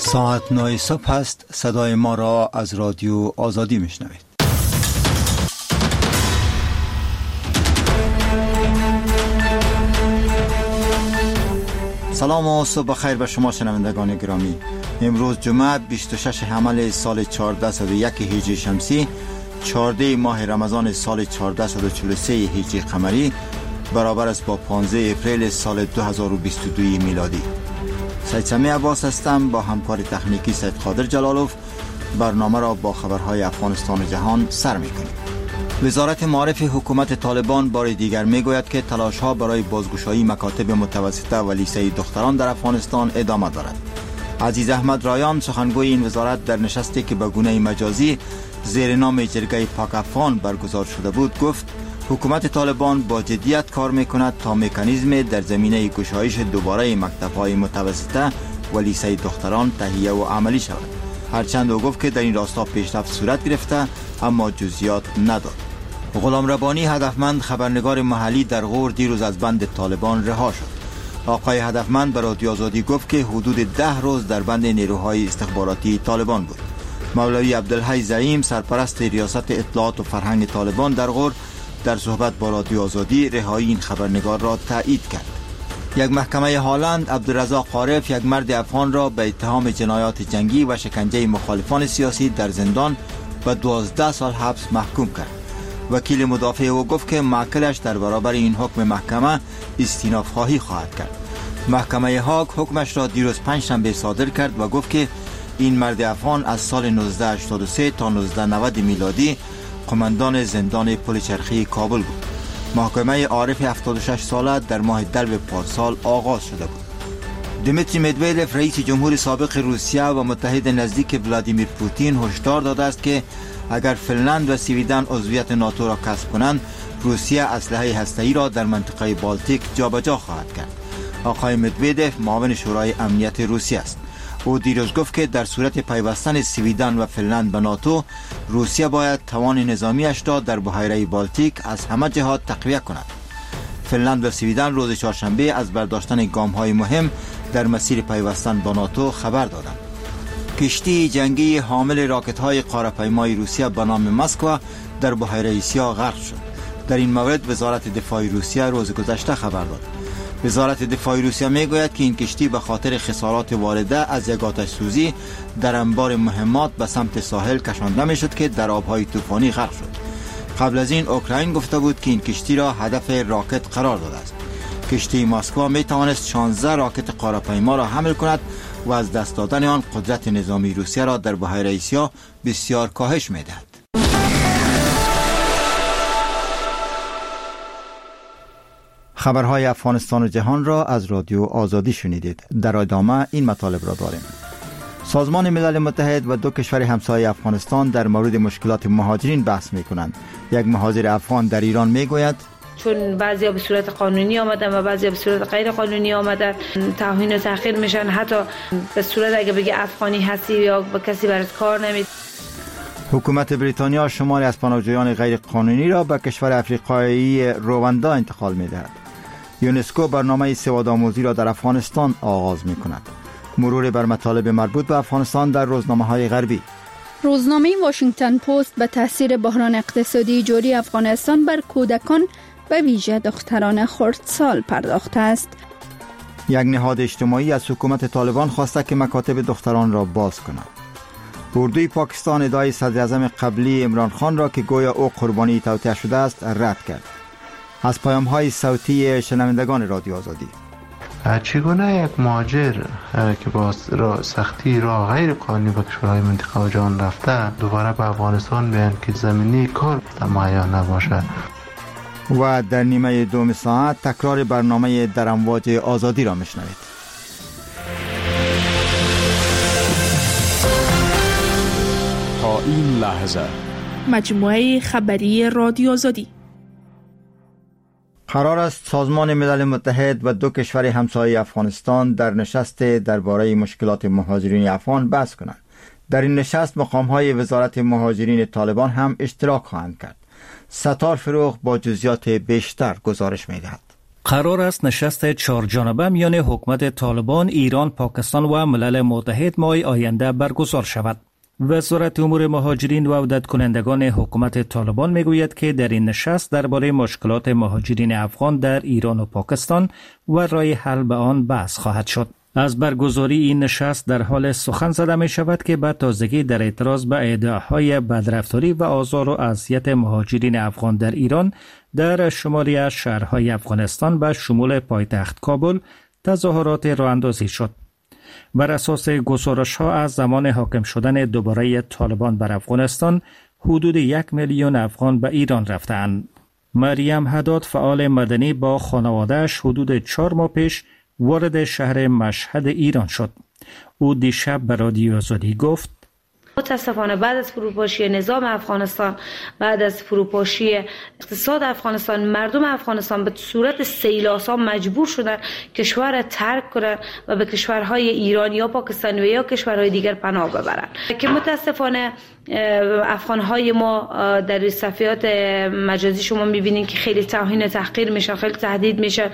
ساعت 9 صبح است. صدای ما را از رادیو آزادی میشنوید. سلام و صبح خیر به شما شنوندگان گرامی. امروز جمعه 26 حمل سال 1401 هجری شمسی، 14 ماه رمضان سال 1443 هجری قمری، برابر است با 15 اپریل سال 2022 میلادی. سید سمی عباس هستم. با همکار تکنیکی سید قادر جلالوف برنامه را با خبرهای افغانستان و جهان سر می‌کنیم. وزارت معارف حکومت طالبان بار دیگر میگوید که تلاش‌ها برای بازگشایی مکاتب متوسطه و لیسه دختران در افغانستان ادامه دارد. عزیز احمد رایان، سخنگوی این وزارت، در نشستی که به گونه مجازی زیر نام جرگه پاک افغان برگزار شده بود گفت حکومت طالبان با جدیت کار میکند تا مکانیزم در زمینه گشایش دوباره مکتب‌های متوسطه و لیسه دختران تهیه و عملی شود. هرچند او گفت که در این راستا پیشرفت صورت گرفته اما جزئیات نداد. غلام ربانی، هدفمند خبرنگار محلی در غور، دیروز از بند طالبان رها شد. آقای هدفمند به رادیو آزادی گفت که حدود 10 روز در بند نیروهای استخباراتی طالبان بود. مولوی عبدالحی زعیم، سرپرست ریاست اطلاعات و فرهنگ طالبان در غور، در صحبت با رادیو آزادی رهایی این خبرنگار را تایید کرد. یک محکمه هالند عبدالرزاق عارف، یک مرد افغان را به اتهام جنایات جنگی و شکنجه مخالفان سیاسی در زندان به 12 سال حبس محکوم کرد. وکیل مدافع او گفت که موکلش در برابر این حکم محکمه استیناف خواهی خواهد کرد. محکمه هاگ حکمش را دیروز پنجشنبه صادر کرد و گفت که این مرد افغان از سال 1983 تا 1990 میلادی قماندان زندان پل چرخی کابل بود. محکمه عارف 76 ساله در ماه دلو پارسال آغاز شده بود. دیمیتری مدویدف، رئیس جمهور سابق روسیه و متحد نزدیک ولادیمیر پوتین، هشدار داده است که اگر فنلند و سویدن عضویت ناتو را کسب کنند، روسیه اسلحه هسته‌ای را در منطقه بالتیک جابجا خواهد کرد. آقای مدویدف معاون شورای امنیت روسیه است. او دیروز گفت که در صورت پیوستن سویدن و فنلند به ناتو، روسیه باید توان نظامیش را در بحیره بالتیک از همه جهات تقویت کند. فنلند و سویدن روز چهارشنبه از برداشتن گام‌های مهم در مسیر پیوستن با ناتو خبر دادند. کشتی جنگی حامل راکت‌های قاره‌پیمای روسیه به نام مسکو در بحیره سیاه غرق شد. در این مورد وزارت دفاع روسیه روز گذشته خبر داد. وزارت دفاع روسیه میگوید که این کشتی به خاطر خسارات وارده از یک آتش سوزی در انبار مهمات به سمت ساحل کشانده میشد که در آبهای طوفانی غرق شد. قبل از این اوکراین گفته بود که این کشتی را هدف راکت قرار داده است. کشتی مسکو می توانست 16 راکت قاره‌پیما را حمل کند و از دست دادن آن قدرت نظامی روسیه را در بحیره سیاه بسیار کاهش می‌دهد. خبرهای افغانستان و جهان را از رادیو آزادی شنیدید. در ادامه این مطالب را داریم. سازمان ملل متحد و دو کشور همسایه افغانستان در مورد مشکلات مهاجرین بحث می‌کنند. یک مهاجر افغان در ایران میگوید چون بعضیا به صورت قانونی آمدن و بعضیا به صورت غیر قانونی آمدن، توهین و تحقیر میشن. حتی به صورت اگه بگی افغانی هستی یا به کسی برات کار نمید. حکومت بریتانیا شماری از پناهجویان غیر قانونی را به کشور افریقایی رواندا انتقال می‌دهد. یونسکو برنامه سوادآموزی را در افغانستان آغاز می‌کند. مرور بر مطالب مربوط به افغانستان در روزنامه‌های غربی. روزنامه واشنگتن پست به تاثیر بحران اقتصادی جاری افغانستان بر کودکان و ویژه دختران خردسال پرداخته است. یک نهاد اجتماعی از حکومت طالبان خواسته که مکاتب دختران را باز کند. اردوی پاکستان ادعای صدر اعظم قبلی عمران خان را که گویا او قربانی توطئه شده است رد کرد. از پیام‌های صوتی شنوندگان رادیو آزادی. چگونه یک مهاجر که با سختی راه غیر قانونی به کشورهای منطقه و جهان رفته دوباره به افغانستان بیان که زمینی کار مهیا نباشه. و در نیمه دوم ساعت تکرار برنامه در امواج آزادی را میشنوید. تا این لحظه مجموعه خبری رادیو آزادی. قرار است سازمان ملل متحد و دو کشور همسایه افغانستان در نشست درباره مشکلات مهاجرین افغان بحث کنند. در این نشست مقام‌های وزارت مهاجرین طالبان هم اشتراک خواهند کرد. ستار فروغ با جزئیات بیشتر گزارش می‌دهد. قرار است نشست 4 جانبه میان حکومت طالبان، ایران، پاکستان و ملل متحد ماه آینده برگزار شود. وزارت امور مهاجرین و عودت کنندگان حکومت طالبان میگوید که در این نشست درباره مشکلات مهاجرین افغان در ایران و پاکستان و راه حل به آن بحث خواهد شد. از برگزاری این نشست در حال سخن زده می شود که به تازگی در اعتراض به ادعاهای بدرفتاری و آزار و اذیت مهاجرین افغان در ایران در شماری از شهرهای افغانستان به شمول پایتخت کابل تظاهرات راه اندازی شد. بر اساس گزارش‌ها از زمان حاکم شدن دوباره طالبان بر افغانستان حدود 1 میلیون افغان به ایران رفتند. مریم حداد فعال مدنی با خانواده‌اش حدود 4 ماه پیش وارد شهر مشهد ایران شد. او دیشب به رادیو آزادی گفت: متاسفانه بعد از فروپاشی نظام افغانستان، بعد از فروپاشی اقتصاد افغانستان، مردم افغانستان به صورت سیل‌آسا مجبور شدن کشور را ترک کنند و به کشورهای ایران یا پاکستان و یا کشورهای دیگر پناه ببرند که متاسفانه افغانهای ما در صفحات مجازی شما میبینید که خیلی توهین و تحقیر میشن، خیلی تهدید میشن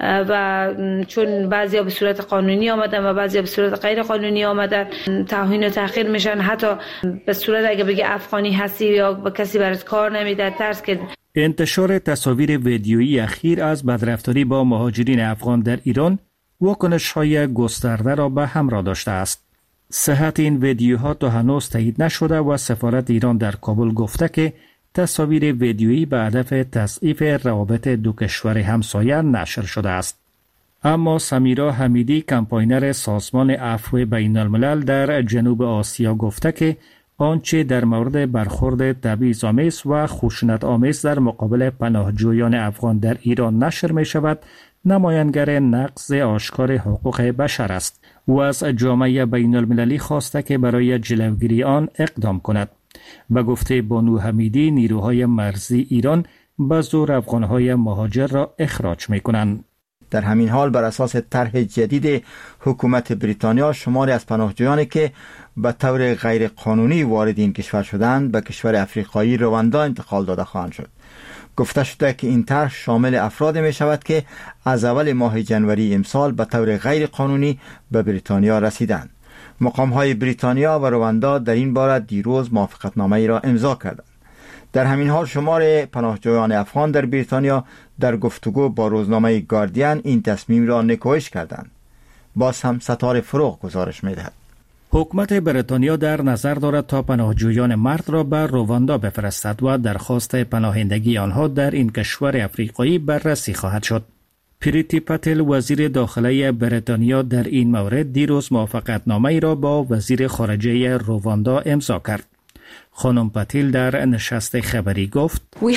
و چون بعضیا به صورت قانونی آمدن و بعضیا به صورت غیر قانونی آمدن توهین و تحقیر میشن، حتی به صورت اگه بگه افغانی هستی یا به کسی برات کار نمیده ترس که. انتشار تصاویر ویدیویی اخیر از بدرفتاری با مهاجرین افغان در ایران واکنش‌های گسترده را به همراه داشته است. صحت این ویدیوها تا هنوز تایید نشده و سفارت ایران در کابل گفته که تصاویر ویدیویی به هدف تضعیف روابط دو کشور همسایه نشر شده است. اما سمیرا حمیدی، کمپاینر سازمان عفو بین الملل در جنوب آسیا گفته که آنچه در مورد برخورد تبعیض‌آمیز و خشونت‌آمیز در مقابل پناهجویان افغان در ایران نشر می شود نمایانگر نقض آشکار حقوق بشر است. او از جامعه بین المللی خواسته که برای جلوگیری آن اقدام کند. به گفته بانو حمیدی، نیروهای مرزی ایران به زور افغانهای مهاجر را اخراج می کنند. در همین حال بر اساس طرح جدید حکومت بریتانیا شماری از پناهجویانی که به طور غیر قانونی وارد این کشور شدند به کشور افریقایی رواندا انتقال داده خواهند شد. گفته شده که این طرح شامل افرادی می شود که از اول ماه جنوری امسال به طور غیر قانونی به بریتانیا رسیدند. مقام‌های بریتانیا و رواندا در این باره دیروز موافقتنامه‌ای را امضا کردند. در همین حال شمار پناهجویان افغان در بریتانیا در گفتگو با روزنامه گاردین این تصمیم را نکوهش کردند. باز هم ستاره فروغ گزارش می‌دهد. حکومت بریتانیا در نظر دارد تا پناهجویان مرد را به رواندا بفرستد و درخواست پناهندگی آنها در این کشور افریقایی بررسی خواهد شد. پریتی پتل، وزیر داخلی بریتانیا، در این مورد دیروز موافقتنامه‌ای را با وزیر خارجه رواندا امضا کرد. خانم پتیل در نشست خبری گفت: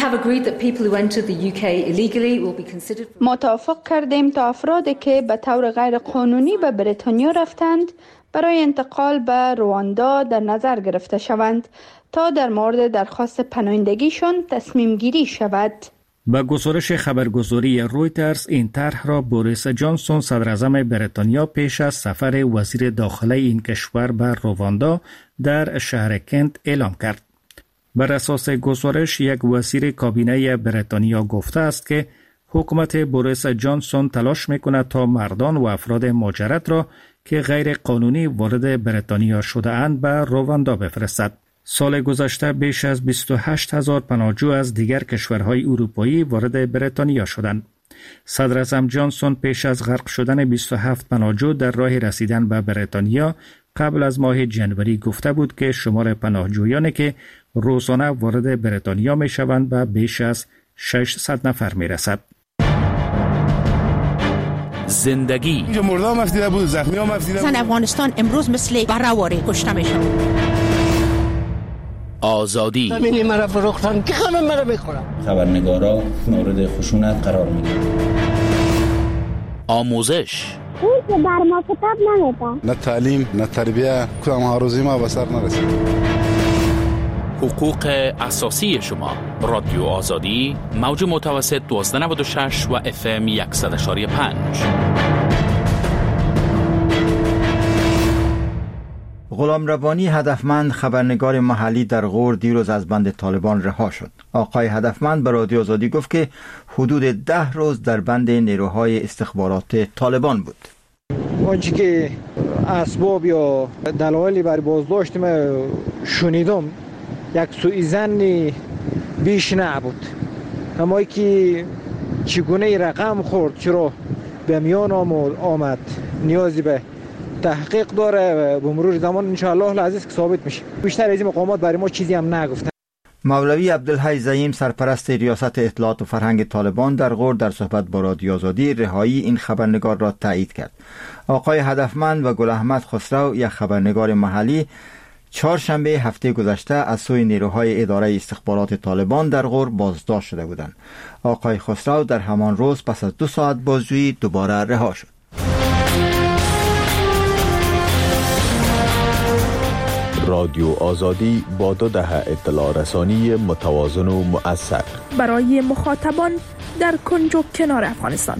ما توافق کردیم تا افرادی که به طور غیر قانونی به بریتانیا رفتند برای انتقال به رواندا در نظر گرفته شوند تا در مورد درخواست پناهندگیشان تصمیم گیری شود. با گزارش خبرگزاری رویترز، این طرح را بوریس جانسون، صدر اعظم بریتانیا، پیش از سفر وزیر داخلی این کشور به رواندا در شهر کنت اعلام کرد. بر اساس گزارش، یک وزیر کابینه بریتانیا گفته است که حکومت بوریس جانسون تلاش می‌کند تا مردان و افراد مهاجرت را که غیر قانونی وارد بریتانیا شده اند به رواندا بفرستد. سال گذشته بیش از 28,000 پناهجو از دیگر کشورهای اروپایی وارد بریتانیا شدند. صدر اعظم جانسون پیش از غرق شدن 27 پناهجو در راه رسیدن به بریتانیا قبل از ماه جنوری گفته بود که شمار پناهجویانی که روزانه وارد بریتانیا می شوند به بیش از 600 نفر می رسد. زندگی مردم مفیده بود، زخمی ها مفیده بود. زن افغانستان امروز مثل برهواری کشته می شود. آزادی زمینی مرا فروختن که همه مرا بخورم. خبرنگارا مورد خشونت قرار میگیرن. آموزش اون که بر ما کتاب نمیده. نه تعلیم نه تربیه، کدام هاروزی ما به سر نرسید. حقوق اساسی شما. رادیو آزادی، موج متوسط 1296 و FM 100.5. غلام ربانی هدفمند خبرنگار محلی در غور دیروز از بند طالبان رها شد. آقای هدفمند به رادیو آزادی گفت که حدود 10 روز در بند نیروهای استخبارات طالبان بود. آنچه که اسباب یا دلایلی برای بازداشت ما شنیدم یک سوء ظن بیش نبود. اما که چگونه رقم خورد، چرا به میان آمد، نیازی به تحقیق داره. به مرور زمان انشاءالله العزیز که ثابت میشه. بیشتر از این مقامات برای ما چیزی هم نگفتن. مولوی عبدالحی زعیم سرپرست ریاست اطلاعات و فرهنگ طالبان در غور در صحبت با رادیو آزادی رهایی این خبرنگار را تایید کرد. آقای هدفمند و گل احمد خسرو یک خبرنگار محلی چهارشنبه هفته گذشته از سوی نیروهای اداره استخبارات طالبان در غور بازداشت شده بودند. آقای خسرو در همان روز پس از 2 ساعت بازجویی دوباره رها شد. رادیو آزادی با 2 دهه اطلاع رسانی متوازن و مؤثر برای مخاطبان در کنج و کنار افغانستان.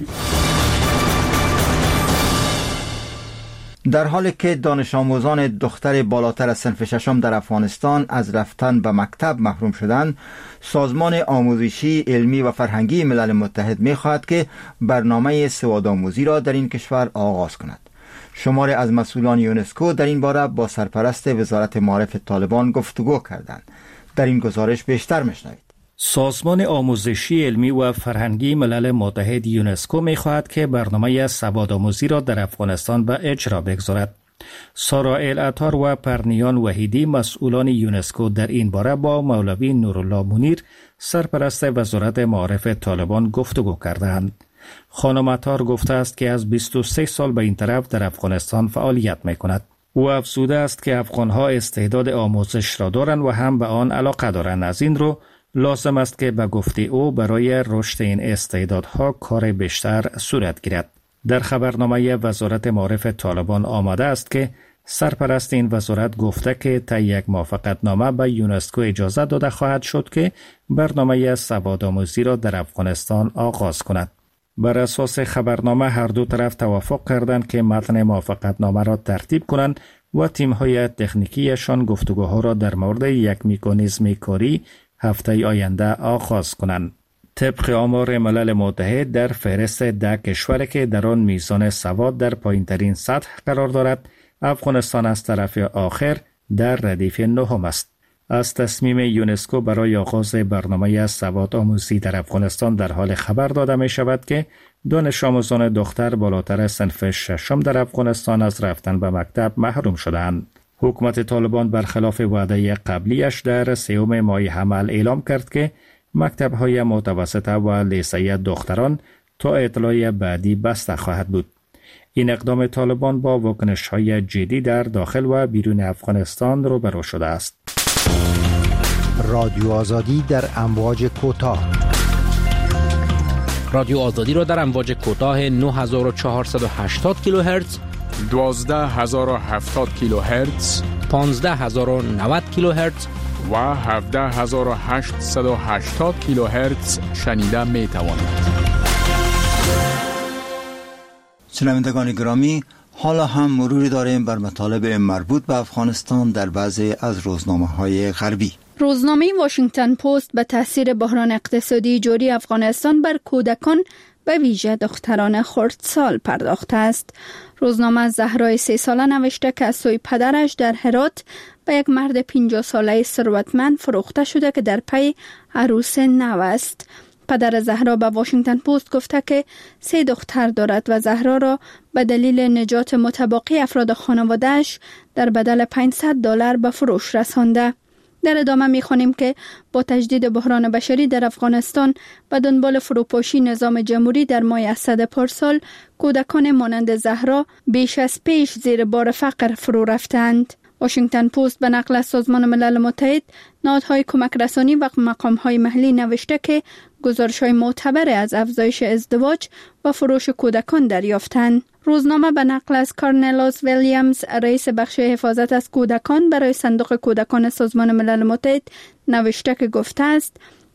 در حالی که دانش آموزان دختر بالاتر از صنف 6 در افغانستان از رفتن به مکتب محروم شدند، سازمان آموزشی، علمی و فرهنگی ملل متحد می‌خواهد که برنامه سوادآموزی را در این کشور آغاز کند. شماری از مسئولان یونسکو در این باره با سرپرست وزارت معارف طالبان گفتگو کردند. در این گزارش بیشتر میشنوید. سازمان آموزشی، علمی و فرهنگی ملل متحد یونسکو می‌خواهد که برنامه سوادآموزی را در افغانستان به اجرا بگذارد. سارا العطار و پرنیان وحیدی مسئولان یونسکو در این باره با مولوی نورالله منیر سرپرست وزارت معارف طالبان گفتگو کردند. خانم عطار گفته است که از 23 سال به این طرف در افغانستان فعالیت می‌کند. او افزوده است که افغان‌ها استعداد آموزش را دارند و هم به آن علاقه دارند. از این رو لازم است که به گفته او برای رشد این استعدادها کار بیشتر صورت گیرد. در خبرنامه وزارت معارف طالبان آمده است که سرپرست این وزارت گفته که طی یک موافقتنامه به یونسکو اجازه داده خواهد شد که برنامه سوادآموزی را در افغانستان آغاز کند. بر اساس خبرنامه هر دو طرف توافق کردند که متن موافقتنامه را ترتیب کنند و تیم‌های تکنیکیشان گفتگوها را در مورد یک مکانیزم کاری هفته آینده آغاز کنند. طبق آمار ملل متحد در فهرست 10 کشوری که در آن میزان سواد در پایین‌ترین سطح قرار دارد، افغانستان از طرف آخر در ردیف 9 است. از تصمیم یونسکو برای آغاز برنامه سواد آموزی در افغانستان در حال خبر داده می شود که دانش آموزان دختر بالاتر از صنف 6 در افغانستان از رفتن به مکتب محروم شدند. حکومت طالبان برخلاف وعده قبلیش در 3 ماه حمل اعلام کرد که مکتب‌های متوسطه و لیسه دختران تا اطلاع بعدی بسته خواهد بود. این اقدام طالبان با واکنش‌های جدی در داخل و بیرون افغانستان روبرو شده است. رادیو آزادی در امواج کوتاه. رادیو آزادی را در امواج کوتاه 9480 کیلوهرتز، 12070 کیلوهرتز، 15090 کیلوهرتز و 17880 کیلوهرتز شنیده می توانید. شنوندگان گرامی، حالا هم مروری داریم بر مطالب مربوط به افغانستان در بعضی از روزنامه‌های غربی. روزنامه واشنگتن پست به تاثیر بحران اقتصادی جاری افغانستان بر کودکان به ویژه دختران خردسال پرداخته است. روزنامه زهرای 30 ساله نوشته که از سوی پدرش در هرات به یک مرد 50 ساله ثروتمند فروخته شده که در پی عروس نو است. پدر زهرا به واشنگتن پست گفته که 3 دختر دارد و زهرا را به دلیل نجات متباقی افراد خانواده‌اش در بدل $500 به فروش رسانده. در ادامه می‌خوانیم که با تجدید بحران بشری در افغانستان به دنبال فروپاشی نظام جمهوری در ماه اسد پارسال، کودکان مانند زهرا بیش از پیش زیر بار فقر فرو رفتند. واشنگتن پست به نقل از سازمان ملل متحد، نهادهای کمک رسانی و مقام‌های محلی نوشته که گزارش‌های معتبر از افزایش ازدواج و فروش کودکان دریافتند. روزنامه به نقل از کارنلاس ویلیامز، رئیس بخش حفاظت از کودکان برای صندوق کودکان سازمان ملل متحد نوشته که گفته است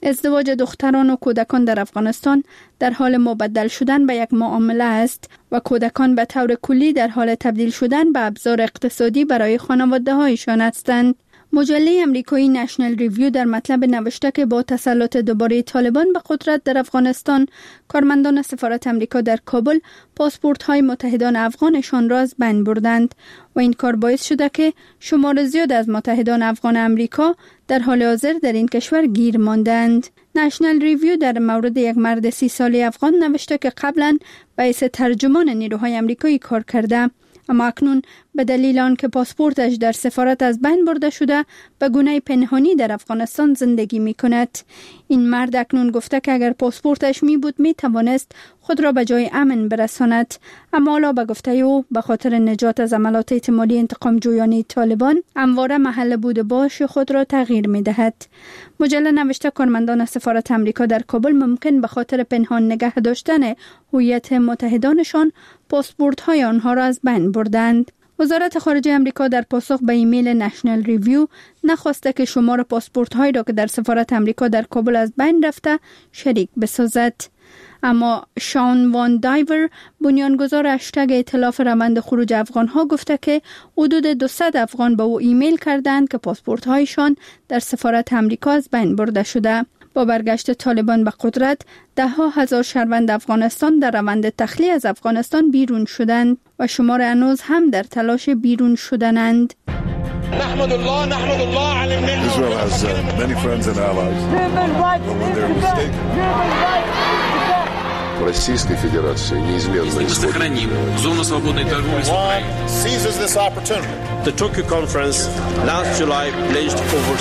ازدواج دختران و کودکان در افغانستان در حال مبدل شدن به یک معامله است و کودکان به طور کلی در حال تبدیل شدن به ابزار اقتصادی برای خانواده‌هایشان هستند. مجله امریکایی نشنل ریویو در مطلب نوشته که با تسلط دوباره طالبان به قدرت در افغانستان، کارمندان سفارت امریکا در کابل پاسپورت‌های متحدان افغانشان را از بین بردند و این کار باعث شده که شمار زیاد از متحدان افغان امریکا در حال حاضر در این کشور گیر ماندند. نشنل ریویو در مورد یک مرد 30 ساله افغان نوشته که قبلا به حیث ترجمان نیروهای امریکایی کار کرده، اما اکنون به دلیل آنکه پاسپورتش در سفارت از بین برده شده به گونه پنهانی در افغانستان زندگی می کند. این مرد اکنون گفته که اگر پاسپورتش می بود می توانست خود را به جای امن برساند، اما حالا به گفته او به خاطر نجات از عملات احتمالی انتقام جویانه طالبان همواره محل بود باش خود را تغییر می دهد. مجله نوشته کارمندان سفارت امریکا در کابل ممکن به خاطر پنهان نگه داشتن هویت متحدانشان پاسپورت‌های آنها را از بین بردند. وزارت خارجه امریکا در پاسخ به ایمیل نشنل ریویو نخواسته که شمار پاسپورت‌هایی را که در سفارت امریکا در کابل از بین رفته شریک بسازد. اما شان وان دایور، بنیانگذار هشتگ ائتلاف روند خروج افغان‌ها، گفته که حدود 200 افغان به او ایمیل کردند که پاسپورت‌هایشان در سفارت امریکا از بین برده شده. با برگشت طالبان به قدرت، ده‌ها هزار شهروند افغانستان در روند تخلیه از افغانستان بیرون شدند و شمار هنوز هم در تلاش بیرون شدنند. نحمد الله على النعمة. Israel has many friends and allies. But when they're mistaken. Российской Федерации неизменно сохраним зону свободной торговли с Украиной. Seizes this opportunity. The Tokyo conference last July pledged over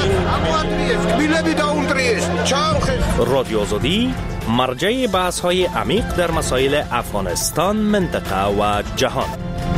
16 رادیو آزادی مرجع بحث‌های عمیق در مسائل افغانستان، منطقه و جهان.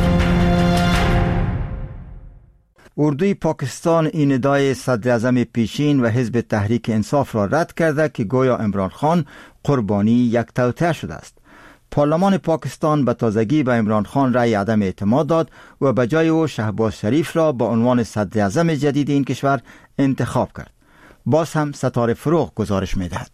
اردوی پاکستان این ادعای صدر اعظم پیشین و حزب تحریک انصاف را رد کرده که گویا عمران خان قربانی یک توطئه شده است. پارلمان پاکستان به تازگی به عمران خان رأی عدم اعتماد داد و به جای او شهباز شریف را به عنوان صدر اعظم جدید این کشور انتخاب کرد. باز هم ستاره فروغ گزارش می‌دهد.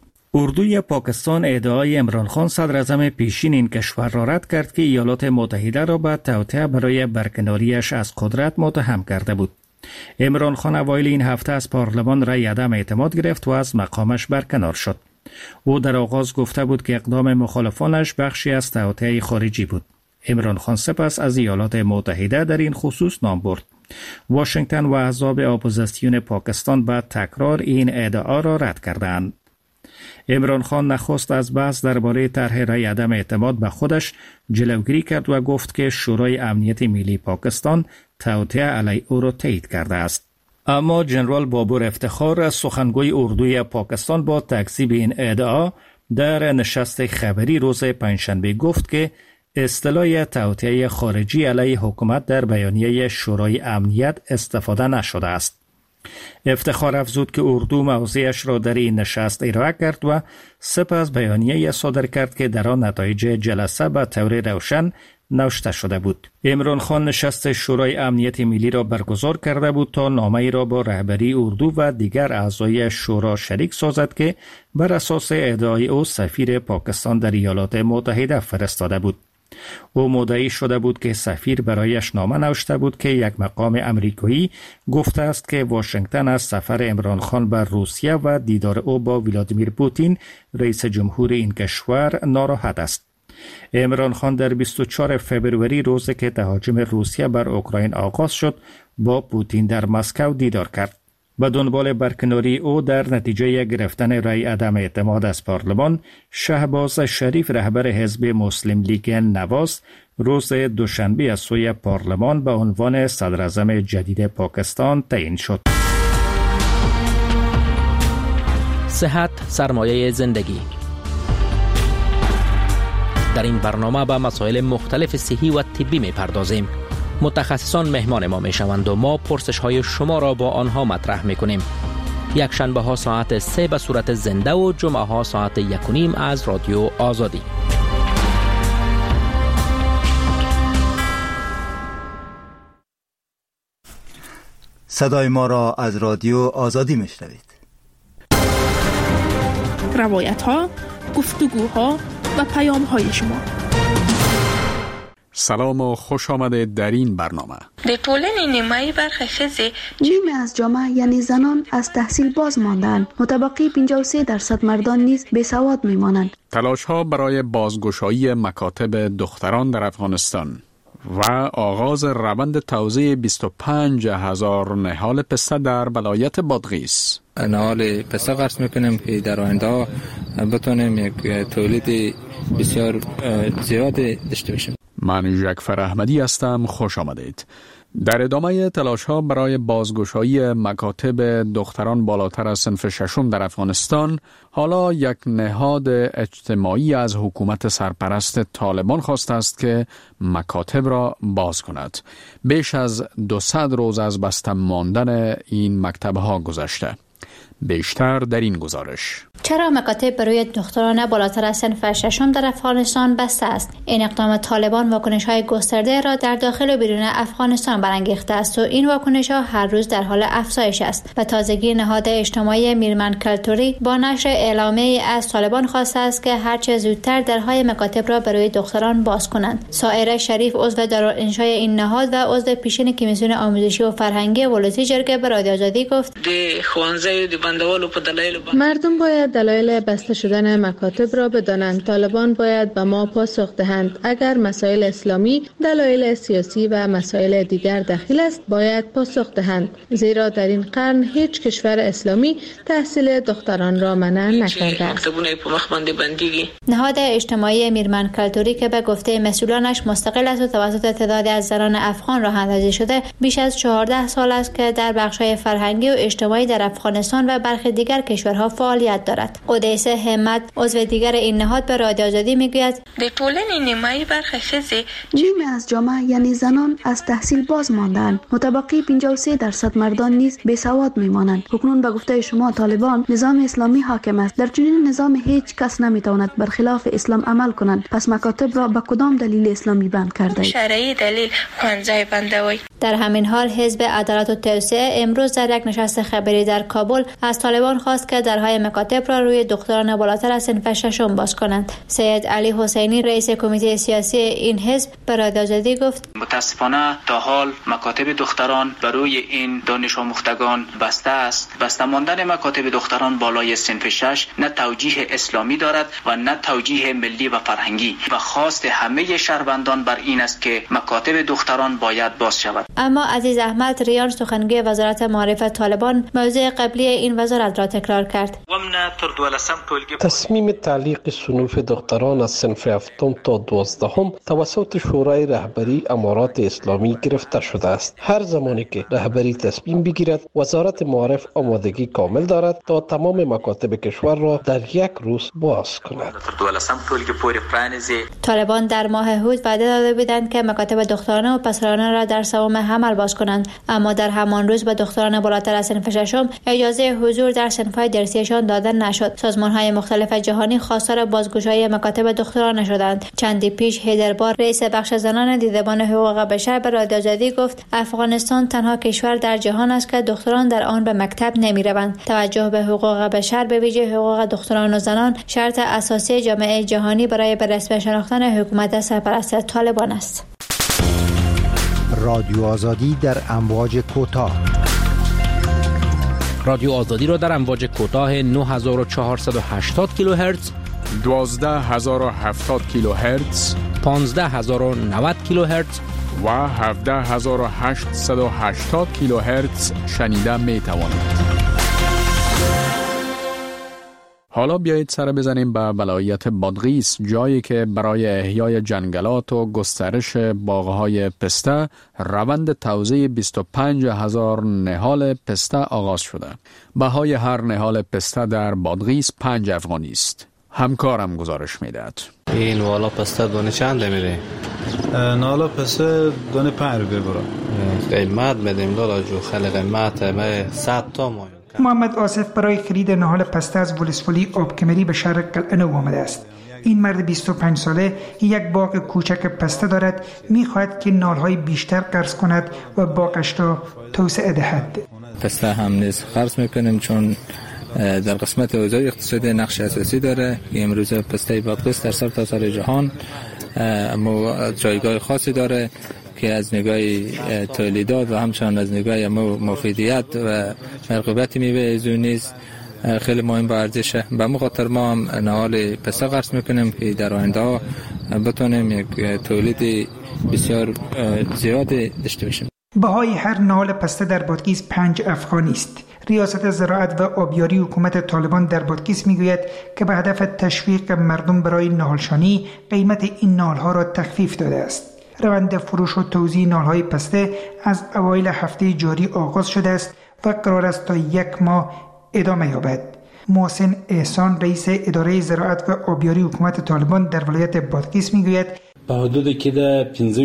اردوی پاکستان ادعای عمران خان صدر اعظم پیشین این کشور را رد کرد که ایالات متحده را به توطئه برای برکناریش از قدرت متهم کرده بود. عمران خان اوایل این هفته از پارلمان رأی عدم اعتماد گرفت و از مقامش برکنار شد. او در آغاز گفته بود که اقدام مخالفانش بخشی از توطئه خارجی بود. عمران خان سپس از ایالات متحده در این خصوص نام برد. واشنگتن و احزاب اپوزیسیون پاکستان به تکرار این ادعا را رد کردند. عمران خان نخست از بحث درباره طرح رأی عدم اعتماد به خودش جلوگیری کرد و گفت که شورای امنیت ملی پاکستان توطئه علیه او را تایید کرده است. اما جنرال بابور افتخار، سخنگوی اردوی پاکستان، با تکذیب این ادعا در نشست خبری روز پنجشنبه گفت که اصطلاح توطئه خارجی علیه حکومت در بیانیه شورای امنیت استفاده نشده است. افتخار افزود که اردو موضعش را در این نشست ارائه کرد و سپس بیانیه صادر کرد که در آن نتایج جلسه به طور روشن نوشته شده بود. عمران خان نشست شورای امنیت ملی را برگزار کرده بود تا نامه‌ای را با رهبری اردو و دیگر اعضای شورا شریک سازد که بر اساس ادعای او سفیر پاکستان در ایالات متحده فرستاده بود. او مدعی شده بود که سفیر برایش نامه نوشته بود که یک مقام امریکایی گفته است که واشنگتن از سفر عمران خان به روسیه و دیدار او با ولادیمیر پوتین رئیس جمهور این کشور ناراحت است. عمران خان در 24 فبروری، روزی که تهاجم روسیه بر اوکراین آغاز شد، با پوتین در مسکو دیدار کرد. به دنبال برکناری او در نتیجه گرفتن رأی عدم اعتماد از پارلمان، شهباز شریف رهبر حزب مسلم لیگ نواز روز دوشنبه از سوی پارلمان به عنوان صدر اعظم جدید پاکستان تعیین شد. صحت سرمایه زندگی. در این برنامه به مسائل مختلف صحی و طبی می‌پردازیم. متخصصان مهمان ما میشوند و ما پرسش های شما را با آنها مطرح میکنیم. یک شنبه ها ساعت 3 به صورت زنده و جمعه ها ساعت 1:30 از رادیو آزادی. صدای ما را از رادیو آزادی میشنوید. روایت ها، گفتگوها و پیام های شما. سلام و خوش آمدید در این برنامه. در ټولنې نیمایي برخه ښځې نیمه از جامعه یعنی زنان از تحصیل باز ماندند. متبقی 53% مردان نیز بیسواد میمانند. تلاش ها برای بازگشایی مکاتب دختران در افغانستان و آغاز روند توزیع 25,000 نهال پسته در ولایت بادغیس. نهال پسته قرض میکنیم که در آینده بتونیم یک تولید بسیار زیاد داشته باشیم. من جعفر احمدی هستم. خوش آمدید. در ادامه تلاش ها برای بازگشایی مکاتب دختران بالاتر از صنف ششم در افغانستان، حالا یک نهاد اجتماعی از حکومت سرپرست طالبان خواسته است که مکاتب را باز کند. بیش از 200 روز از بسته ماندن این مکتب‌ها گذشته. بیشتر در این گزارش. چرا مکاتب برای دختران بالاتر از صنف ششم در افغانستان بسته است؟ این اقدام طالبان واکنش‌های گسترده را در داخل و بیرون افغانستان برانگیخته است و این واکنش‌ها هر روز در حال افزایش است. و تازگی نهاد اجتماعی میرمن کلتوری با نشر اعلامیه‌ای از طالبان خواسته است که هرچه زودتر درهای مکاتب را برای دختران باز کنند. سائره شریف عضو دارالانشای این نهاد و عضو پیشین کمیسیون آموزشی و فرهنگی ولسی جرگه به رادیو آزادی گفت: مردم باید دلایل بسته شدن مکاتب را بدانند. طالبان باید به ما پاسخ دهند. اگر مسائل اسلامی، دلایل سیاسی و مسائل دیگر دخیل است، باید پاسخ دهند. زیرا در این قرن هیچ کشور اسلامی تحصیل دختران را منع نکرده است. نهاد اجتماعی میرمن کلتوری که به گفته مسئولانش مستقل است و توسط تعدادی از زنان افغان راه اندازی شده، بیش از 14 سال است که در بخش‌های فرهنگی و اجتماعی در افغانستان و برخی دیگر کشورها فعالیت دارد. قدیس همت عضو دیگر این نهاد به رادیو آزادی میگوید: در ټولنې نیمایي برخه ښځې نیمه از جامعه یعنی زنان از تحصیل باز ماندند. متبقی 53% مردان نیز بیسواد میمانند. اکنون به گفته شما طالبان نظام اسلامی حاکم است. در چنین نظام هیچ کس نمیتواند برخلاف اسلام عمل کند. پس مکاتب را به کدام دلیل اسلامی بند کرده اید؟ شرعی دلیل ښوونځی بندوي. در همین حال حزب عدالت و توسعه امروز در یک نشست خبری در کابل از طالبان خواست که درهای مکاتب را روی دختران بالاتر از صنف ششم باز کنند. سید علی حسینی رئیس کمیته سیاسی این حزب به رادیو آزادی گفت: متاسفانه تا حال مکاتب دختران برای این دانش آموختگان بسته است. بسته ماندن مکاتب دختران بالای صنف 6 نه توجیه اسلامی دارد و نه توجیه ملی و فرهنگی و خواست همه شهروندان بر این است که مکاتب دختران باید باز شود. اما عزیز احمد ریان سخنگوی وزارت معارف طالبان موضوع قبلی این وزارت را تکرار کرد. تصمیم تعلیق صنوف دختران از صنف 7 تا 12 توسط شورای رهبری امارات اسلامی گرفته شده است. هر زمانی که رهبری تصمیم بگیرد، وزارت معارف آمادگی کامل دارد تا تمام مکاتب کشور را در یک روز باز کند. طالبان در ماه هود وعده داده بودند که مکاتب دخترانه و پسرانه را در سوم حمل باز کنند، اما در همان روز به دختران بالاتر از صنف ششم اجازه حضور در صنف‌های درسیشان داده نشد. سازمان‌های مختلف جهانی خواستار بازگشایی مکاتب دخترانه شدند. چندی پیش هیدربار رئیس بخش زنان دیدبان حقوق بشر به رادیو آزادی گفت: افغانستان تنها کشور در جهان است که دختران در آن به مکتب نمی‌روند. توجه به حقوق بشر، به ویژه حقوق دختران و زنان، شرط اساسی جامعه جهانی برای به رسمیت شناختن حکومت سرپرست طالبان است. رادیو آزادی در امواج کوتاه. رادیو آزادی را در امواج کوتاه 9480 کیلوهرتز، 12070 کیلوهرتز، 15090 کیلوهرتز و 17880 کیلوهرتز شنیده می توانید. حالا بیایید سر بزنیم به ولایت بادغیس، جایی که برای احیای جنگلات و گسترش باغ‌های پسته روند توزیع 25,000 نهال پسته آغاز شده. بهای هر نهال پسته در بادغیس 5 افغانی است. همکارم گزارش میدهد. این والا پسته دونه چنده میره؟ نالا پسته دونه 5 روپیه برو. قیمت بدیم دالا جو خیلی قیمت به 100 تا مایون. محمد آصف برای خرید نهال پسته از ولسوالی آبکمری به شهر قلعه‌نو آمده است. این مرد 25 ساله یک باغ کوچک پسته دارد، می‌خواهد که نال‌های بیشتر قرض کند و باغش را توسعه دهد. پسته هم نیست قرض میکنیم چون در قسمت اوضاع اقتصادی نقش اساسی داره. امروز پسته بادغیس در سرتاسر جهان اما جایگاه خاصی داره که از نگاه تولیدات و همچنان از نگاه مفیدیت و مرغوبیت میوه از اون نیز خیلی مهم به ارزشه. به مخاطر ما هم نهال پسته قرض میکنیم که در آینده بتونیم یک تولید بسیار زیاد داشته باشیم. بهای هر نهال پسته در بادغیس 5 افغانی است. ریاست زراعت و آبیاری حکومت طالبان در بادغیس میگوید که به هدف تشویق مردم برای نهالشانی قیمت این نهالها را تخفیف داده است. روند فروش و توزیع نهالهای پسته از اوایل هفته جاری آغاز شده است و قرار است تا 1 ماه ادامه یابد. محسن احسان رئیس اداره زراعت و آبیاری حکومت طالبان در ولایت بادغیس میگوید په حدود کې د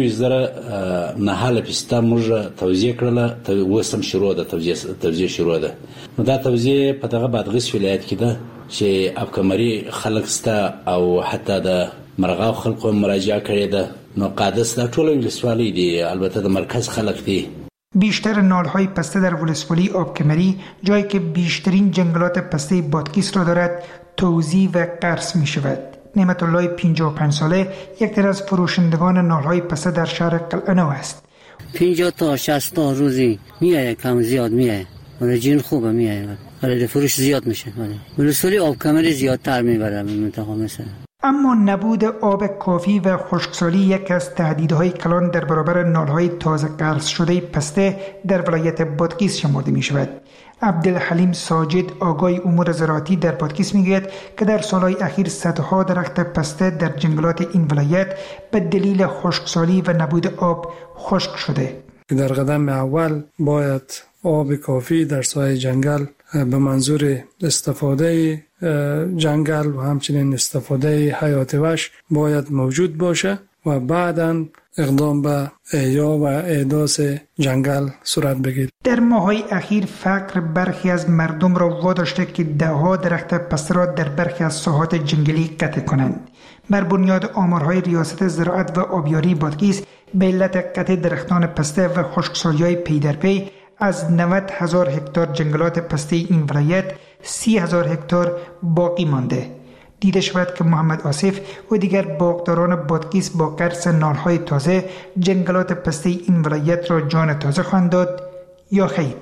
15,000 نهال پسته موږ توزیع کړله. اوس هم شروع ده، توزیع شروع ده. نو دا توزیع په دغه بادغیس ولایت کې ده چې ابکمري خلک سته او حتی د مرغاو خلکو مراجعه کړې ده. نو قادس دا ټول ولسوالۍ دي، البته د مرکز خلک دي. بیشتر نهال‌های پسته در ولسوالی آبکمری، جایی که بیشترین جنگلات پسته بادغیس را دارد، توزیع و قرض می شود. نعمت الله 55 ساله یک از فروشندگان نهال‌های پسته در شهر قلعه‌نو است. 50 تا 60 تا روزی میایه، کم زیاد میایه. ولی جین خوبه میایه. ولی فروش زیاد میشه. ولسوالی آبکمری زیادتر میبره منطقه مثلا. اما نبود آب کافی و خشکسالی یکی از تهدیدهای کلان در برابر نهال‌های تازه قرض شده پسته در ولایت بادغیس شمرده می شود. عبدالحلیم ساجد آگاه امور زراعتی در بادغیس میگوید که در سالهای اخیر صدها درخت پسته در جنگلات این ولایت به دلیل خشکسالی و نبود آب خشک شده. در قدم اول باید آب کافی در ساحه جنگل به منظور استفاده جنگل و همچنین استفاده حیات وحش باید موجود باشه و بعداً اقدام به احیا و احداث جنگل صورت بگیرد. در ماه‌های اخیر فقر برخی از مردم را واداشته که ده‌ها درخت پسته را در برخی از ساحات جنگلی قطع کنند. بر بنیاد آمارهای ریاست زراعت و آبیاری بادغیس به علت قطع درختان پسته و خشکسالی‌های پی در پی از 90,000 هکتار جنگلات پسته این ولایت 30,000 هکتار باقی مانده. دیده شود که محمد آصف و دیگر باغداران بادغیس با قرض نهال‌های تازه جنگلات پسته این ولایت را جان تازه خواهند داد یا خیر.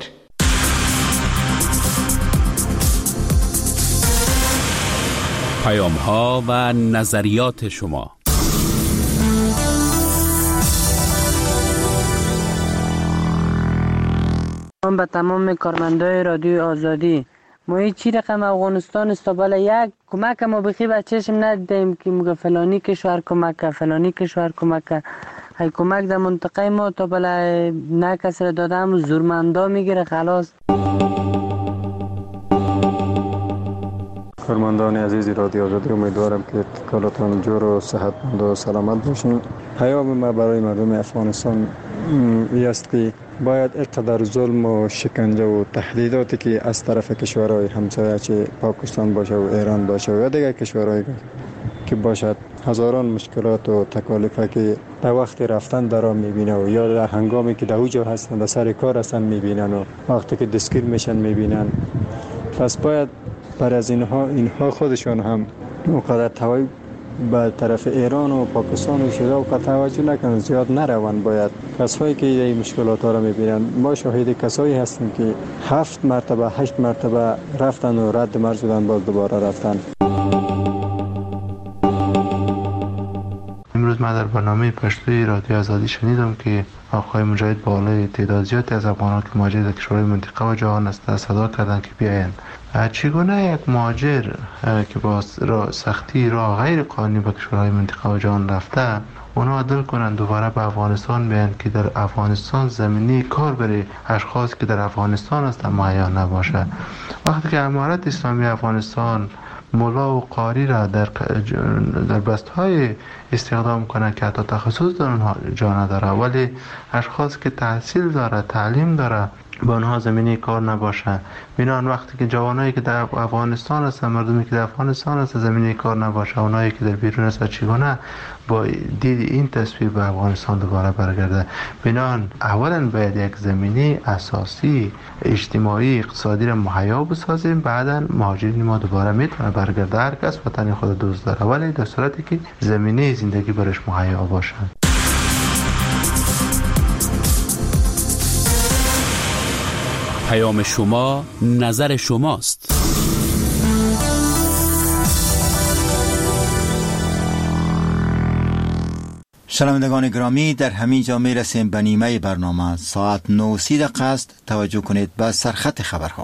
پیام‌ها و نظریات شما. من به تمام کارمندای رادیو آزادی، ما چی رقم افغانستان است تا بالا یک کمک ما بخی بچه‌شم ندیدیم که مگه فلانی کشور کمک فلانی کشور کمک های کمک در منطقه ما تا بالا نه کسی را دادم زورمندا میگیره خلاص. کارمندان عزیز رادیو آزادی، امیدوارم که کلاتان جور و صحتمند و سلامت باشین. پیام ما برای مردم افغانستان این است که باید اقدر ظلم و شکنجه و تهدیداتی که از طرف کشورهای همسایه چه پاکستان باشه و ایران باشه و یا دیگر کشورهای که باشد، هزاران مشکلات و تکالیف که در وقت رفتن در آن میبینه و یا در هنگامی که در اوجا هستن در سر کار هستن میبینن و وقتی که دستگیر میشن میبینن. پس باید برای از اینها خودشان هم اونقدر توجه به طرف ایران و پاکستان و شده و توجه نکنن، زیاد نروند. باید کسایی که این مشکلات ها را میبینن، ما شاهد کسایی هستیم که 7 مرتبه 8 مرتبه رفتن و رد مرز شدن، باز دوباره رفتن. امروز من در برنامه پشتوی رادیو آزادی شنیدم که آقای مجاهد با بالای تعداد زیادی از افغانان که مهاجر در کشورهای منطقه و جهان هستند صدا کردند که بیایند. چگونه یک مهاجر که با سختی راه غیر قانونی به کشورهای منطقه و جهان رفته، اونا عدل کنند دوباره به افغانستان بیایند که در افغانستان زمینی کار برای اشخاص که در افغانستان هستند مهیا نباشه. وقتی که امارت اسلامی افغانستان مولا و قاری را در بستهای استخدام کنند که حتی تخصص در اونها جا نداره، ولی اشخاص که تحصیل داره، تعلیم داره به آنها زمینه کار نباشه. بنابراین وقتی که جوانایی که در افغانستان هستن، مردمی که در افغانستان هستن زمینه کار نباشه، اونایی که در بیرون هستن چگونه با دید این تصویر به افغانستان دوباره برگرده. بنابراین اولا باید یک زمینه اساسی اجتماعی اقتصادی را مهیا بسازیم، بعدا مهاجرین ما دوباره میتونه برگرده. هر کس وطن خود دوست داره، ولی در صورتی که زمینه زندگی برش مهیا باشه. پیام شما، نظر شماست. شنوندگان گرامی، در همین جا می رسیم به نیمه برنامه. ساعت 9:30 است. توجه کنید به سرخط خبرها.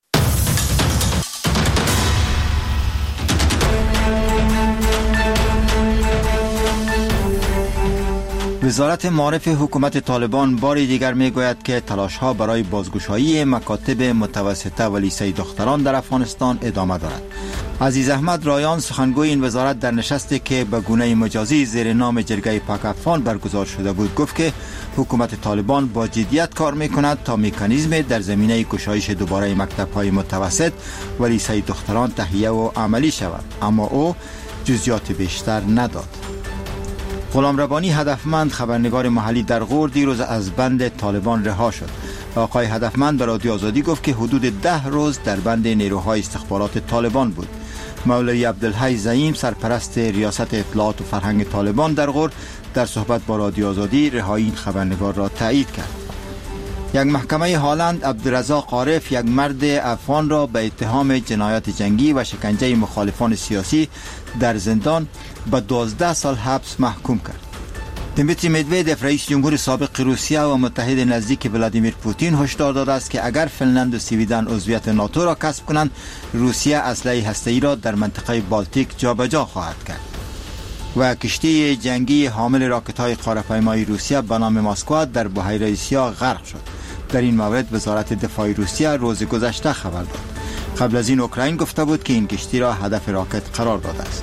وزارت معارف حکومت طالبان بار دیگر می گوید که تلاش ها برای بازگشایی مکاتب متوسطه و لیسه دختران در افغانستان ادامه دارد. عزیز احمد رایان، سخنگوی این وزارت، در نشستی که به گونه مجازی زیر نام جرگه پاک افغان برگزار شده بود گفت که حکومت طالبان با جدیت کار می کند تا مکانیزم در زمینه گشایش دوباره مکتب های متوسط و لیسه دختران تهیه و عملی شود، اما او جزئیات بیشتر نداد. غلام ربانی هدفمند، خبرنگار محلی در غور، دیروز از بند طالبان رها شد. آقای هدفمند به رادیو آزادی گفت که حدود 10 روز در بند نیروهای استخبارات طالبان بود. مولوی عبدالحی زعیم، سرپرست ریاست اطلاعات و فرهنگ طالبان در غور، در صحبت با رادیو آزادی رهایی این خبرنگار را تایید کرد. یک محکمه هالند عبدالرزاق عارف، یک مرد افغان را به اتهام جنایات جنگی و شکنجه مخالفان سیاسی در زندان به 12 سال حبس محکوم کرد. دیمیتری مدویدف، رئیس جمهور سابق روسیه و متحد نزدیک ولادیمیر پوتین، هشدار داده است که اگر فنلند و سویدن عضویت ناتو را کسب کنند، روسیه اسلحه هسته‌ای را در منطقه بالتیک جابجا خواهد کرد. و کشتی جنگی حامل راکت‌های قاره‌پیمایی روسیه به نام ماسکوا در بحیره سیاه غرق شد. در این مورد وزارت دفاع روسیه روز گذشته خبر داد. قبل از این اوکراین گفته بود که این کشتی را هدف راکت قرار داده است.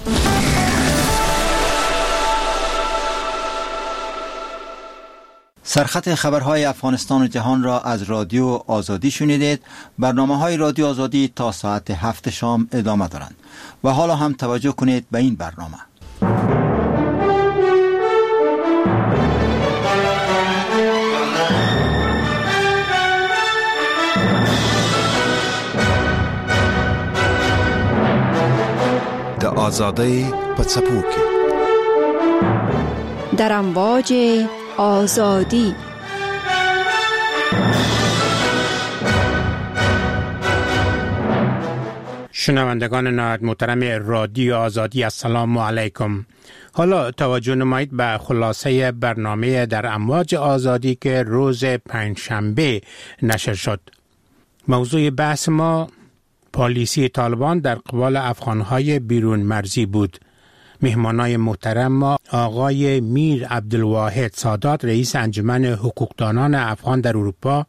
سرخط خبرهای افغانستان و جهان را از رادیو آزادی شنیدید. برنامه‌های رادیو آزادی تا ساعت 7 شام ادامه دارند. و حالا هم توجه کنید به این برنامه. د آزادی په څپو کې در امواج آزادی. شنوندگان نهایت محترم رادیو آزادی، السلام علیکم. حالا توجه نمایید به خلاصه برنامه در امواج آزادی که روز پنجشنبه نشر شد. موضوع بحث ما پالیسی طالبان در قبال افغانهای بیرون مرزی بود. مهمانای محترم ما آقای میر عبدالواحد سادات، رئیس انجمن حقوقدانان افغان در اروپا،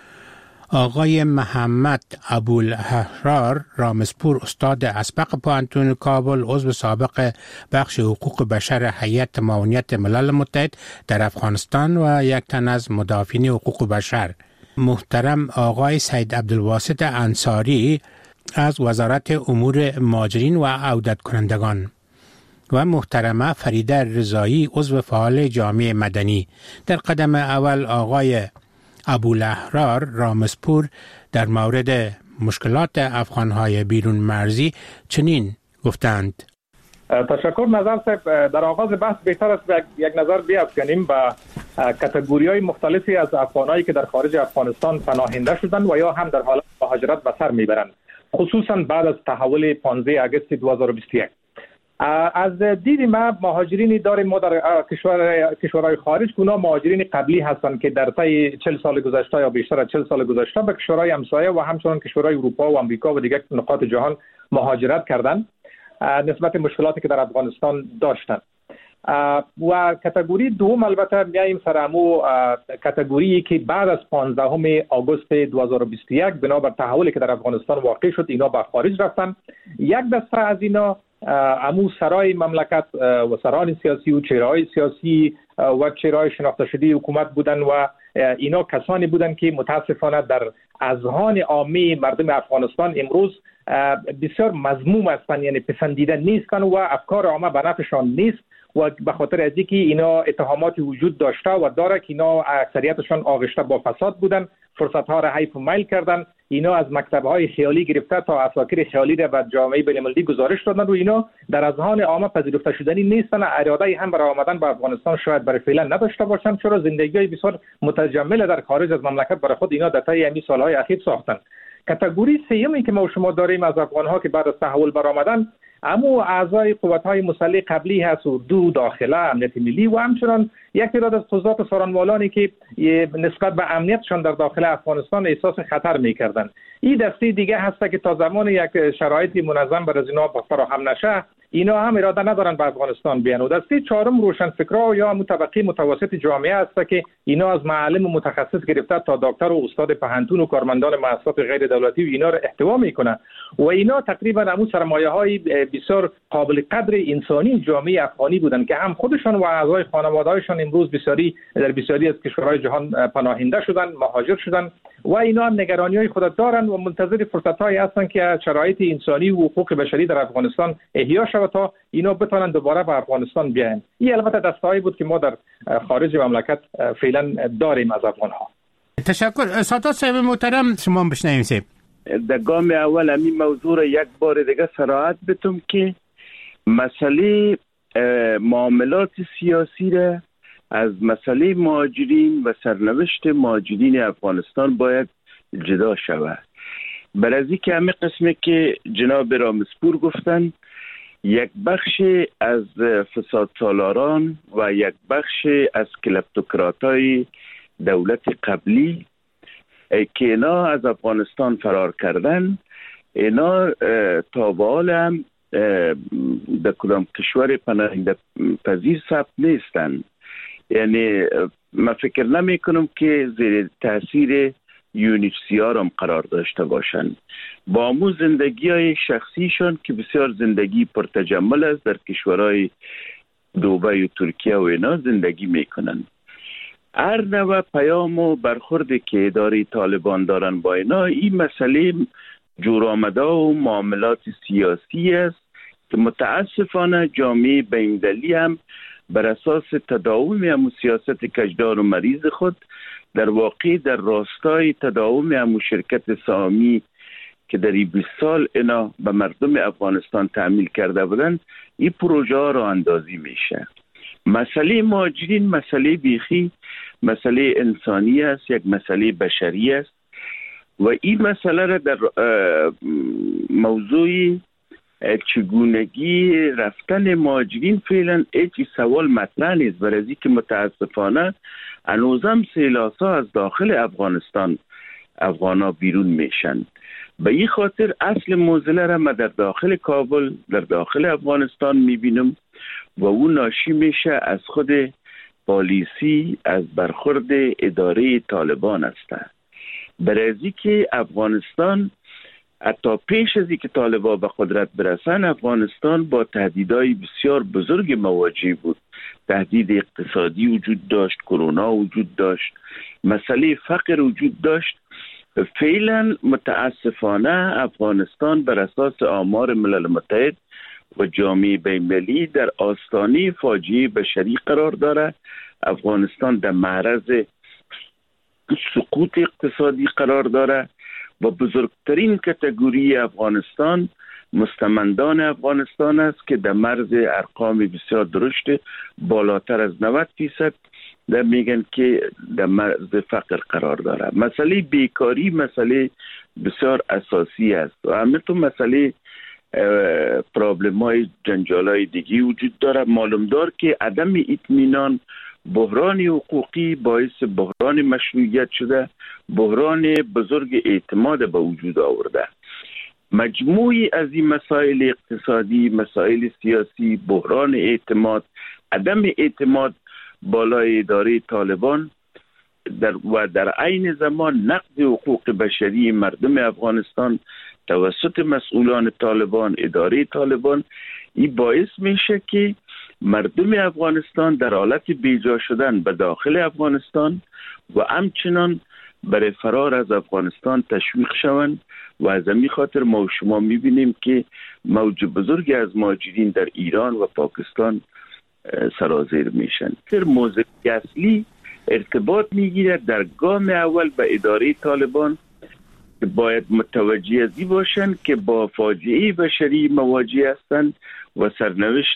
آقای محمد ابوالحرار رامسپور، استاد اسبق پوهنتون کابل، عضو سابق بخش حقوق بشر هیئت معاونیت ملل متحد در افغانستان و یک تن از مدافعین حقوق بشر، محترم آقای سید عبدالواسط انصاری از وزارت امور مهاجرین و عودت کنندگان و محترمه فریده رضایی، عضو فعال جامعه مدنی. در قدم اول آقای ابوالحرار رامسپور در مورد مشکلات افغانهای بیرون مرزی چنین گفتند: تشکر. نظر صاحب، در آغاز بحث بهتر است یک نظر بیافکنیم به کاتگوری‌های مختلفی از افغانایی که در خارج افغانستان پناهنده شدند و یا هم در حال مهاجرت به سر میبرند، خصوصا بعد از تحول 15 آگوست 2021. از دید ما مهاجرینی داریم ما در کشورهای خارج که اونا مهاجرین قبلی هستند که در طی 40 سال گذشته یا بیشتر از 40 سال گذشته به کشورهای همسایه و همچنین کشورهای اروپا و آمریکا و دیگر نقاط جهان مهاجرت کردند نسبت مشکلاتی که در افغانستان داشتند. و کاتگوری دوم البته میایم سر همو کاتگوری که بعد از 15 آگوست 2021 بنابر تحولی که در افغانستان واقع شد اینا به خارج رفتن. یک دسته از اینا امو سرای مملکت و سران سیاسی و چهره‌های سیاسی و چهره‌های شناخته شده حکومت بودن و اینا کسانی بودند که متاسفانه در اذهان عامه مردم افغانستان امروز بسیار مذموم هستند، یعنی پسندیده نیستند و افکار عامه به نفعشان نیست و به خاطر از اینکه اینا اتهاماتی وجود داشته و داره که اینا اکثریتشان آغشته با فساد بودن، فرصت ها را حیف و میل کردن، اینا از مکتب های خیالی گرفته تا اساکر خیالی را به جامعه بین‌المللی گزارش دادن و اینا در اذهان عامه پذیرفته شدنی نیستن. اراده هم برای آمدن به افغانستان شاید برای فعلا نداشته باشند، چرا زندگی بسیار متجمل در خارج از مملکت برای خود اینا در طی همین سالهای اخیر ساختن. کاتگوری سومی که ما شما داریم از افغان‌ها که بعد از تحول برآمدن، اما اعضای قوت‌های مسلح قبلی هست و داخله امنیت ملی و همچنان یک تعداد از قضات سارنوالانی که نسبت به امنیتشان در داخل افغانستان احساس خطر می‌کردند. این دسته دیگه هست که تا زمان یک شرایطی منظم برای اینا فراهم نشه اینا هم اراده ندارن به افغانستان بیان. و دسته چهارم روشنفکرا یا طبقه متوسط جامعه است که اینا از معلم متخصص گرفته تا دکتر و استاد پهنتون و کارمندان مؤسسات غیر دولتی و اینا را احتوا میکنه و اینا تقریبا همون سرمایه‌های بسیار قابل قدر انسانی جامعه افغانی بودن که هم خودشان و اعضای خانواده‌هایشان امروز در بسیاری از کشورهای جهان پناهنده شدن، مهاجر شدن و اینا هم نگرانی‌های خود دارن و منتظر فرصت‌هایی هستن که شرایط انسانی و حقوق بشری در افغانستان احیا شود تا اینا بتونن دوباره به افغانستان بیاین. این البته دستایی بود که ما در خارج مملکت فعلا داریم از افغان‌ها. تشکر. سادات صاحب محترم، شما بشنویم سید. در گام اول همین موضوع را یک بار دیگه صراحت بتم که مسئله معاملات سیاسی را از مسئله مهاجرین و سرنوشت مهاجرین افغانستان باید جدا شود. برای که همه قسمی که جناب رامسپور گفتن، یک بخش از فساد سالاران و یک بخش از کلپتوکراتای دولت قبلی که اینا از افغانستان فرار کردن، اینا تا به حال هم در کدام کشور پناهنده پذیر ثبت نیستن. یعنی من فکر نمی کنم که زیر تاثیر UNHCR هم قرار داشته باشند. با همون زندگی های شخصیشان که بسیار زندگی پرتجمل است در کشورهای دبی و ترکیه و اینا زندگی میکنن. هر نوع پیام و برخوردی که اداره طالبان دارن با اینا، این مسئله جور آمده و معاملات سیاسی است که متاسفانه جامعه بین‌المللی هم بر اساس تداوم همون سیاست کجدار و مریض خود در واقع در راستای تداوم همون شرکت سهامی که در 20 سال اینا به مردم افغانستان تعمیل کرده بودن، این پروژه ها را اندازی میشه. مسئله مهاجرین مسئله بیخی مسئله انسانی است، یک مسئله بشری است و این مسئله را در موضوع چگونگی رفتن مهاجرین فعلا هیچ سوال مطرح نیست، برای اینکه متاسفانه هنوزم سیلاسا از داخل افغانستان افغانا بیرون میشن. به این خاطر اصل موزله را من در داخل کابل در داخل افغانستان میبینم و اون ناشی میشه از خود پالیسی، از برخورد اداره طالبان است. برای اینکه افغانستان حتی پیش از اینکه طالبان به قدرت برسن، افغانستان با تهدیدهای بسیار بزرگ مواجه بود. تهدید اقتصادی وجود داشت، کرونا وجود داشت، مسئله فقر وجود داشت. فعلا متاسفانه افغانستان بر اساس آمار ملل متحد و جامعه بین‌المللی در آستانه فاجعه بشری قرار دارد. افغانستان در معرض سقوط اقتصادی قرار دارد و بزرگترین کاتگوری افغانستان مستمندان افغانستان است که در مرز ارقام بسیار درشت بالاتر از 90% در میگن که در مرز فقر قرار داره. مسئله بیکاری مسئله بسیار اساسی است و همینطور مسئله پرابلم های جنجال های دیگی وجود داره. معلوم دار که عدم اطمینان، بحران حقوقی باعث بحران مشروعیت شده، بحران بزرگ اعتماد به وجود آورده. مجموعی از این مسائل اقتصادی، مسائل سیاسی، بحران اعتماد، عدم اعتماد بالای اداره طالبان و در عین زمان نقض حقوق بشری مردم افغانستان توسط مسئولان طالبان، اداره طالبان، این باعث میشه که مردم افغانستان در حالت بیجا شدن به داخل افغانستان و همچنان برای فرار از افغانستان تشویق شوند و از همین خاطر ما و شما میبینیم که موج بزرگی از مهاجرین در ایران و پاکستان سرازیر میشن. موضوع اصلی ارتباط میگیرد در گام اول به اداره طالبان که باید متوجه ازی باشند که با فاجعه بشری مواجه هستند و سرنوشت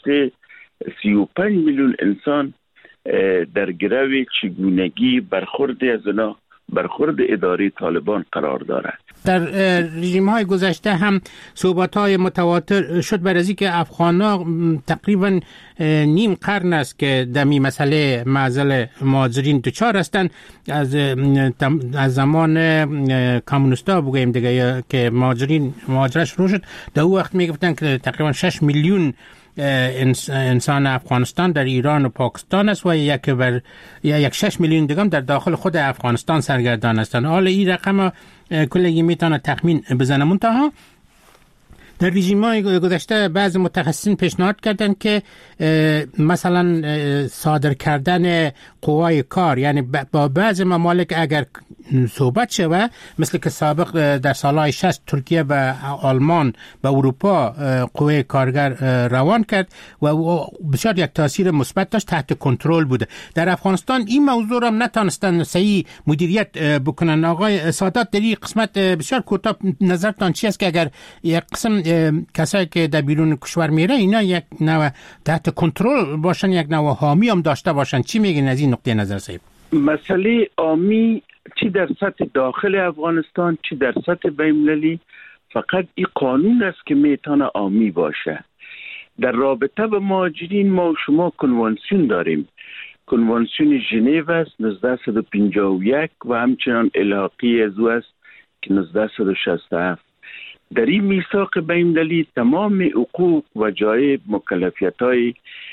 35 میلیون انسان در گرو چگونگی برخورد از اونا برخورد اداره طالبان قرار دارد. در رژیم های گذشته هم صحبت های متواتر شد بر از اینکه افغان‌ها تقریبا نیم قرن است که دمی مسئله معزل مهاجرین دچار هستند. از زمان کمونیستا بگوییم دیگه که مهاجرت شروع شد، در اون وقت میگفتن که تقریبا 6 میلیون انسان افغانستان در ایران و پاکستان است و یک 6 میلیون دیگه در داخل خود افغانستان سرگردان هستند. حالا این رقم کلگی میتونه تخمین بزنه. منتها در رژیم‌های گذشته بعضی متخصصین پیشنهاد کردن که مثلا صادر کردن قوای کار، یعنی با بعضی ممالک اگر صحبت شود، مثل که سابق در سالهای 60 ترکیه و آلمان و اروپا قوای کارگر روان کرد و بسیار یک تاثیر مثبت داشت، تحت کنترل بوده. در افغانستان این موضوع را نتونستن صحیح مدیریت بکنن. آقای سادات در این قسمت بسیار کوتاه نظرتان چی است که اگر یک قسم کسایی که در بیرون کشور میره اینا یک نوع تحت کنترل باشن، یک نوع حامی هم داشته باشن، چی میگین از این نقطه نظر صاحب؟ مسئله حامی چی در سطح داخل افغانستان چی در سطح بین‌المللی فقط این قانون است که میتونه حامی باشه. در رابطه به مهاجرین ما و شما کنوانسیون داریم. کنوانسیون ژنو است 1951 و همچنان الحاقی از او است که 1967. در این میثاق بین‌المللی تمام حقوق و جای مکلفیت‌های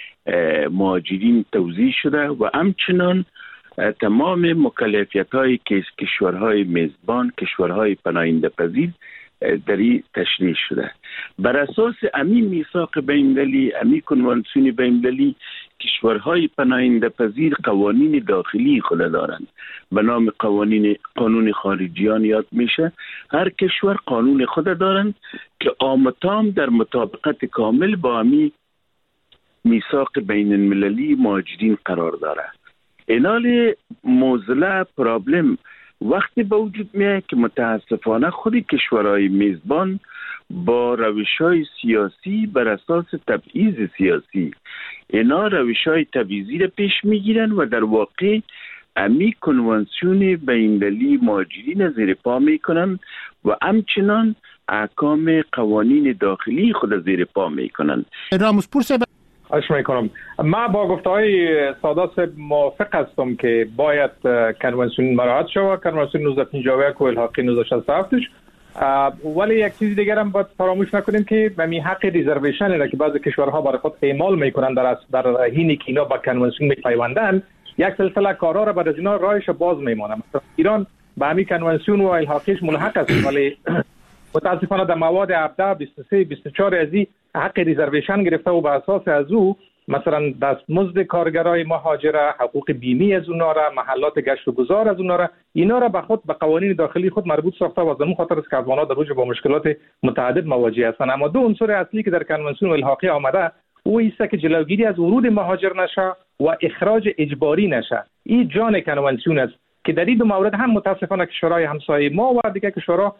مهاجرین توضیح شده و همچنان تمام مکلفیت‌های که کشورهای میزبان، کشورهای پناهنده پذیر در این تشریح شده. بر اساس همین میثاق بین‌المللی، همین کنوانسیون بین‌المللی، کشورهای پناهنده پذیر قوانین داخلی خود دارند به نام قانون خارجیان یاد میشه. هر کشور قانون خود دارند که آمتام در مطابقت کامل با همین میثاق بین المللی مهاجرین قرار داره. اینال موزله پرابلم وقتی به وجود میاد که متاسفانه خود کشورهای میزبان با روش‌های سیاسی بر اساس تبعیض سیاسی اینا روش‌های تبعیضی را پیش میگیرن و در واقع امی کنوانسیون بین‌المللی مهاجرین زیر پا میکنن و همچنان احکام قوانین داخلی خود زیر پا میکنن. راموس پورسه خواهش میکنم. ما با گفته‌های سادات موافق هستم که باید کنوانسیون مراعات شود، کنوانسیون 1951 و الحاقی 1967. ولی یک چیز دیگر هم باید فراموش نکنیم که می حق ریزرویشن را که بعضی کشورها برای خود اعمال میکنن در حینی که اینا با کنوانسیون میپیوندن، یک سلسله کارا را بعد از اینا راهش باز میمونه. مثلا ایران به همین کنوانسیون و الحاقیش ملحق است، ولی متاسفانه در مواد 17 23 24 ازی حق ریزرویشن گرفته و به اساس از او مثلا دستمزد کارگرای مهاجره، حقوق بیمی از اونها را، محلات گشت و گذار از اونها را، اینا را به خود به قوانین داخلی خود مربوط ساخته و از اون خاطر است که افغان‌ها در با مشکلات متعدد مواجه هستند. اما دو عنصر اصلی که در کنوانسیون الحاقی آمده او است که جلوگیری از ورود مهاجر نشه و اخراج اجباری نشه. این جان کنوانسیون است که در این دو مورد هم متاسفانه کشورهای همسایه ما و دیگر کشورها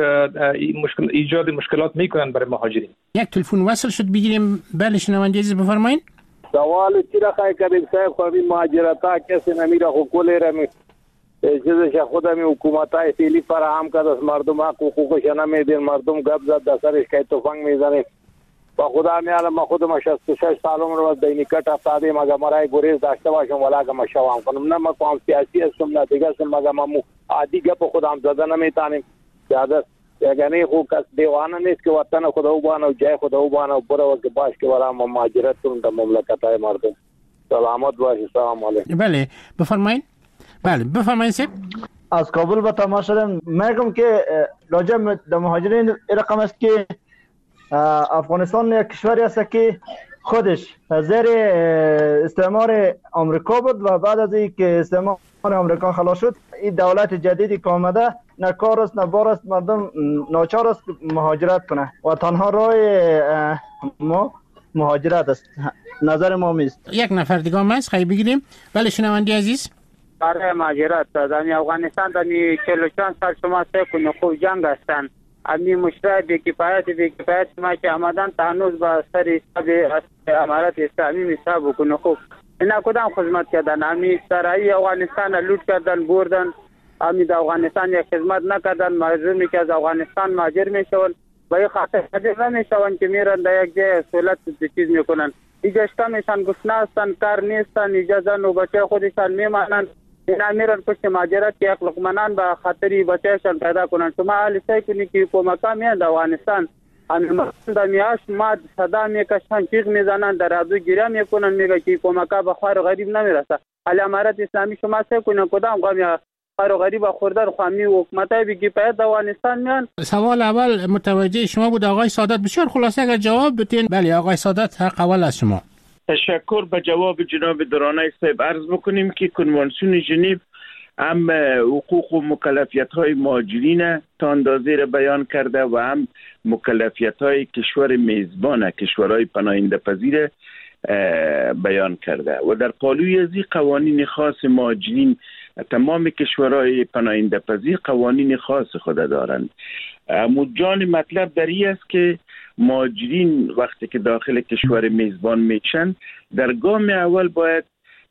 ایجاد مشکلات میکنن برای مهاجرین. یک تلفن وصل شد بگیریم. بله شنونده عزیز بفرمایید. سوال چی را خواهی کردیم صاحب؟ خواهی مهاجرت ها کسی نمیره حقوقی را چیزش خودمی حکومت های فعلی فراهم کرد از مردم حقوقش نمیدین، مردم گپ زد در سرش که تفنگ میزنه. با خدا میارم ما خودم 66 سالم رو در نیکت افتادیم، اگر مرای گریز داشته باشم ولی اگر ما شوام کنم نه ما قوم سیاسی هستم نه دیگه هستم، اگر ما عادی گپ خودم زده نمیتانیم. زیاده یعنی خوب کس دیوانه نیست که وطن خدا او بانه و جای خدا او بانه و برای وقت باش که برای ما مهاجرت کنم در مملکت های مردم. سلامت باشی. سلام علیکم. بله بفرمایید. بله بفرمایید سید. از کابل به تماس شدم. میگم که راجع به مهاجرین رقم است که افغانستان یک کشوری است که خودش زیر استعمار آمریکا بود و بعد از اینکه استعمار آمریکا خلاص شد این دولت جدیدی که آمده نه کار است نه بار است، مردم ناچار است مهاجرت کنه و تنها راه ما مهاجرت است. نظر ما میست. یک نفر دیگه هم هست خیلی بگیریم. بله شنوندی عزیز، برای مهاجرت در افغانستان در 44 سال شما سه کنه خوب جنگ هستند. امی مشرع بی‌کفایت ما که آمدن هنوز با سر حساب امارت اسلامی حساب بکنه. خوب اینا کدام خدمت کردن؟ امی سرایی افغانستان لوٹ کردن بردن. امی در افغانستان یک خدمت نکردن. مردمی که از افغانستان مهاجر میشون و یک خاطر مهاجر نمیشون که میرن در یک جای سهولت چیز میکنن. اینجا میشن گشنه هستن، کار نیستن، اجازه و بچه خودشان میمانند. اینا میرن پشت مهاجرت که یک لقمنان به خاطری بچهشان پیدا کنن. شما حالی سعی کنی که حکومتا میان در افغانستان در میاش ماد صدا میکشن، چیز میزنن، در ابزو گیره میکنن، میگه که حکومتا به خوار غریب نمیرسه. حالی امارت اسلامی شما سعی کنن کدام قوم خوار غریب خوردن خوامی حکومتا بگی پاید در افغانستان میان. سوال اول متوجه شما بود آقای سادات، بسیار خلاصه اگر جواب بدین. بله آقای سادات، حق اول از شما. تشکر. به جواب جناب درانه صاحب عرض بکنیم که کنوانسیون ژنو هم حقوق و مکلفیت‌های مهاجرین تا اندازه را بیان کرده و هم مکلفیت‌های کشور میزبان، کشورهای پناهنده پذیر بیان کرده و در پالوی از این قوانین خاص مهاجرین تمام کشورهای پناهنده پذیر قوانین خاص خود دارند. مجان مطلب در این است که مهاجرین وقتی که داخل کشور میزبان میشن در گام اول باید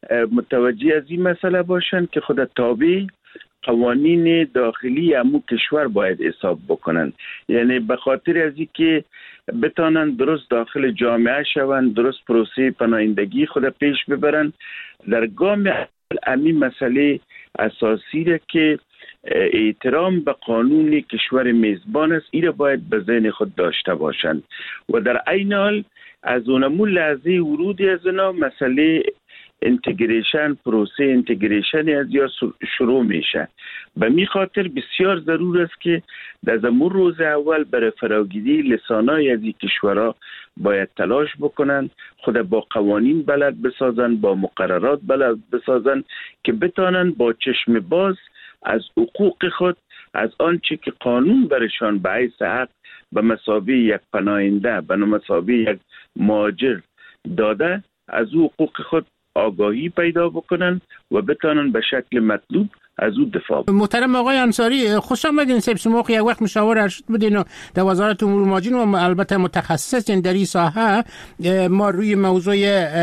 متوجه از این مسئله باشن که خود تابع قوانین داخلی امو کشور باید حساب بکنن. یعنی به خاطر از این که بتانن درست داخل جامعه شوند، درست پروسه پناهندگی خود پیش ببرن، در گام اول امی مسئله اساسی را که احترام به قانون کشور میزبان است، این را باید به ذهن خود داشته باشند و در عین حال از اونمون لحظه ورودی از اونا مسئله انتگریشن، پروسه انتگریشن از یا شروع میشه. به می خاطر بسیار ضرور است که در زمان روز اول برای فراگیری لسانای از این کشورها باید تلاش بکنن، خود با قوانین بلد بسازن، با مقررات بلد بسازن که بتانن با چشم باز از حقوق خود، از آنچه که قانون برشان به حیث حق به مثابه یک پناهنده، به مثابه یک مهاجر داده، از حقوق خود آگاهی پیدا بکنن و بتانن به شکل مطلوب از او دفاع بکنن. محترم آقای انصاری، خوش آمدین. سیب شما یک وقت مشاور ارشد بودین و در وزارت امور مهاجرین و البته متخصصین در این ساحه. ما روی موضوع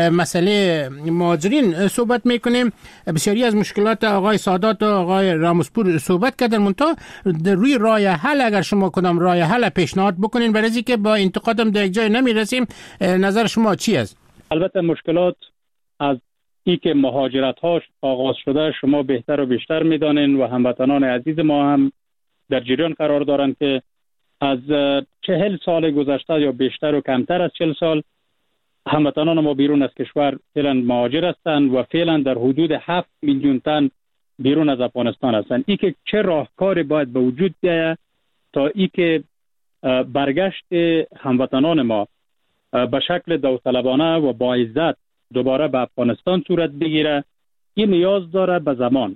مسئله مهاجرین صحبت میکنیم. بسیاری از مشکلات آقای سادات و آقای راموسپور صحبت کردن، منتها روی راه حل اگر شما کدام راه حل پیشنهاد بکنین برای اینکه با انتقادم در یک جای نمیرسیم، نظر شما چی است؟ البته مشکلات از ای که مهاجرت هاش آغاز شده شما بهتر و بیشتر میدانین و هموطنان عزیز ما هم در جریان قرار دارند که از 40 سال گذشته یا بیشتر و کمتر از 40 سال هموطنان ما بیرون از کشور فعلا مهاجر هستند و فعلا در حدود 7 میلیون تن بیرون از افغانستان هستند. ای که چه راهکاری باید به وجود بیاید تا ای که برگشت هموطنان ما به شکل داوطلبانه و با عزت دوباره به افغانستان صورت بگیره، این نیاز داره به زمان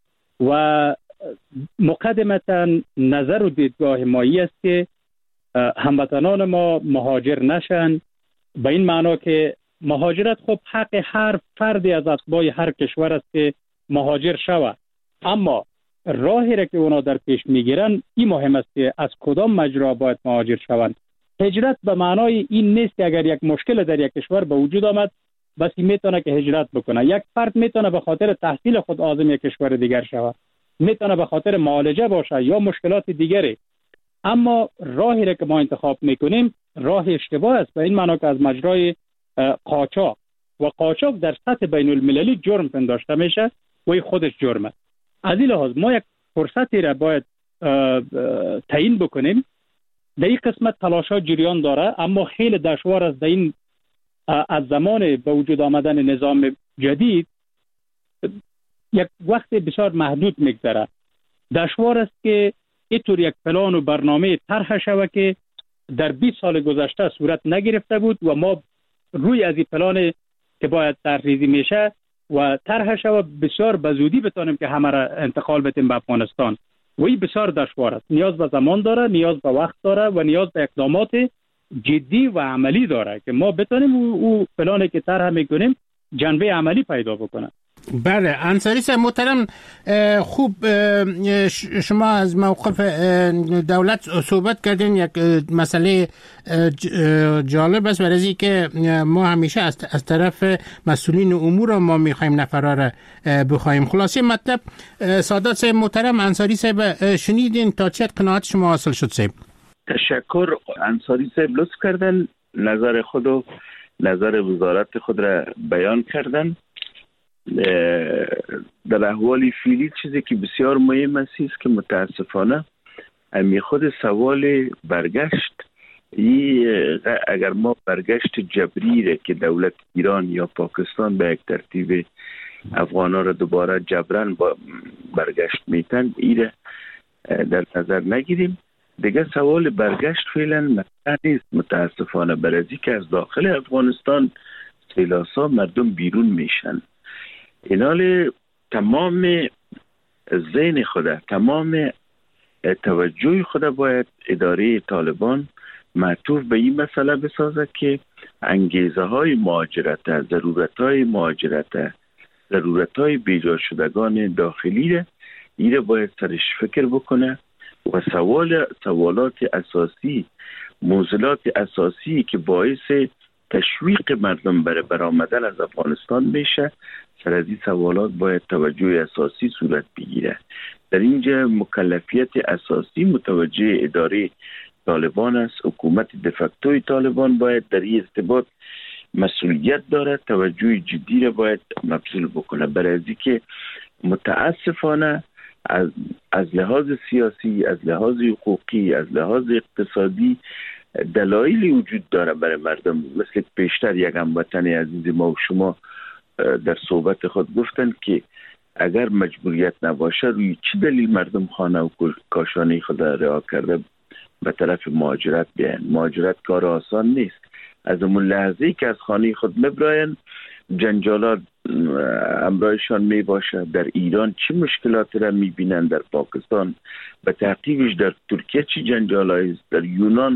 و مقدمتا نظر و دیدگاه مایی است که هموطنان ما مهاجر نشن، به این معنا که مهاجرت خب حق هر فردی از اتباع هر کشور است که مهاجر شود، اما راهی را که اونا در پیش میگیرن این مهم است که از کدام مجرا باید مهاجر شوند. هجرت به معنای این نیست که اگر یک مشکل در یک کشور به وجود آمد بس میتونه که هجرت بکنه. یک فرد میتونه به خاطر تحصیل خود عازم یک کشور دیگر شود، میتونه به خاطر معالجه باشه یا مشکلات دیگری، اما راهی را که ما انتخاب میکنیم راه اشتباه است، به این معنی که از مجرای قاچاق و قاچاق در سطح بین المللی جرم پنداشته میشه و این خودش جرمه. از این لحاظ ما یک فرصتی را باید تعیین بکنیم. در این قسمت تلاش‌ها جریان داره، اما خیلی دشوار است. در این از زمان به وجود آمدن نظام جدید یک وقت بسیار محدود میگذره. دشوار است که اینطور یک پلان و برنامه طرح شود که در 20 سال گذشته صورت نگرفته بود و ما روی از این پلان که باید طرحریزی میشه و طرحش و بسیار بزودی بتونیم که همه را انتقال بدیم به افغانستان و این بسیار دشوار است. نیاز به زمان داره، نیاز به وقت داره و نیاز به اقدامات جدی و عملی داره که ما بتونیم او پلانی که طرح میکنیم جنبه عملی پیدا بکنه. بله انصاری صاحب محترم، خوب شما از موقف دولت صحبت کردین. یک مسئله جالب است برای که ما همیشه از طرف مسئولین امور ما میخوایم نفرا را بخوایم. خلاصه مطلب سادات صاحب محترم، انصاری صاحب شنیدین تا چه قناعت شما حاصل شد صاحب؟ تشکر. انصاری صاحب لطف کردن نظر خود و نظر وزارت خود را بیان کردن. در احوال فعلی چیزی که بسیار مهم است که متاسفانه امی خود سوال برگشت، اگر ما برگشت جبری را که دولت ایران یا پاکستان به یک ترتیب افغانا را دوباره جبران برگشت میتن، ایره در نظر نگیریم، دیگه سوال برگشت فعلا مطرح نیست متاسفانه، برای که از داخل افغانستان سیلاسا مردم بیرون میشن. اینال تمام ذهن خود، تمام توجه خود باید اداره طالبان معطوف به این مسئله بسازه که انگیزه های مهاجرت، ضرورت های مهاجرت، ضرورت های بیجا شدگان داخلی را ایره باید سرش فکر بکنه و سوالات اساسی، موضوعات اساسی که باعث تشویق مردم برای برآمدن از افغانستان میشه، سر از این سوالات باید توجه اساسی صورت بگیره. در اینجا مکلفیت اساسی متوجه اداره طالبان است. حکومت دفکتوی طالبان باید در این ارتباط مسئولیت داره، توجه جدی را باید مبذول بکنه، برای از که متاسفانه از لحاظ سیاسی، از لحاظ حقوقی، از لحاظ اقتصادی دلایلی وجود داره برای مردم. مثل پیشتر یک هموطن عزیز ما و شما در صحبت خود گفتن که اگر مجبوریت نباشه روی چه دلیل مردم خانه و کاشانه خود رها کرده به طرف مهاجرت بیاین. مهاجرت کار آسان نیست. از اون لحظه‌ای که از خانه خود میبراین جنجالات همراهشان می باشه. در ایران چه مشکلات را میبینن، در پاکستان به تعقیبش در ترکیه چه جنجالایی است، در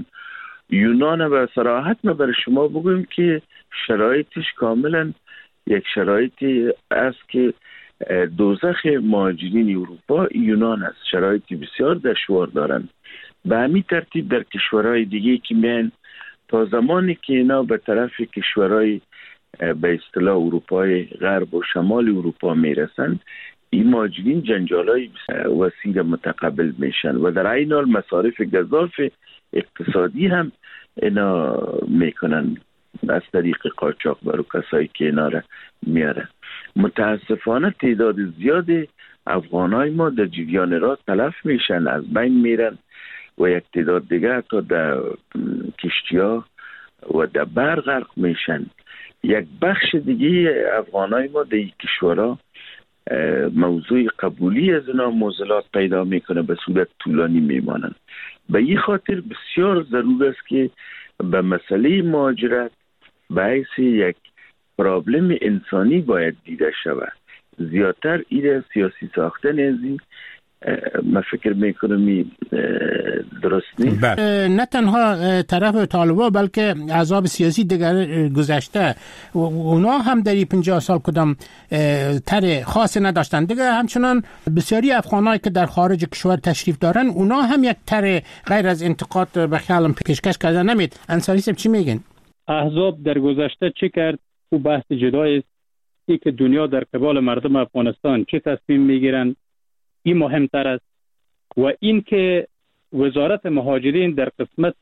یونان و صراحت ما بر شما بگویم که شرایطش کاملا یک شرایطی است که دوزخ مهاجرین اروپا یونان است. شرایطی بسیار دشوار دارند. به همین ترتیب در کشورهای دیگه که میان تا زمانی که اینا به طرف کشورهای به اصطلاح اروپای غرب و شمال اروپا میرسند، این مهاجرین جنجالای وسیع متقبل میشن و در عین حال مصارف گزاف اقتصادی هم اینا میکنن از طریق قاچاق برای کسایی که اینا را میاره. متاسفانه تعداد زیاد افغانای ما در جریان راه تلف میشن، از بین میرن و یک تعداد دیگه تا در کشتی‌ها و در بر غرق میشن. یک بخش دیگه افغانای ما در این کشورها موضوع قبولی از اینا معضلات پیدا میکنه، به صورت طولانی میمانن. به این خاطر بسیار ضرور است که به مسئله مهاجرت بحث یک پرابلم انسانی باید دیده شود. زیادتر ایره سیاسی ساختن ازی من فکر میکنم درست نیست. نه تنها طرف طالبان بلکه احزاب سیاسی دیگر گذشته اونا هم در 50 سال کدام طرح خاصی نداشتن دیگه. همچنان بسیاری افغانایی که در خارج کشور تشریف دارن اونا هم یک طرح غیر از انتقاد به خیالم پیشکش کردن نمید. انصاری صاحب چی میگن؟ احزاب در گذشته چی کرد؟ او بحث جدایی است. ای که دنیا در قبال مردم افغانستان چه تصمیم میگیرن این مهمتر است و این که وزارت مهاجرین در قسمت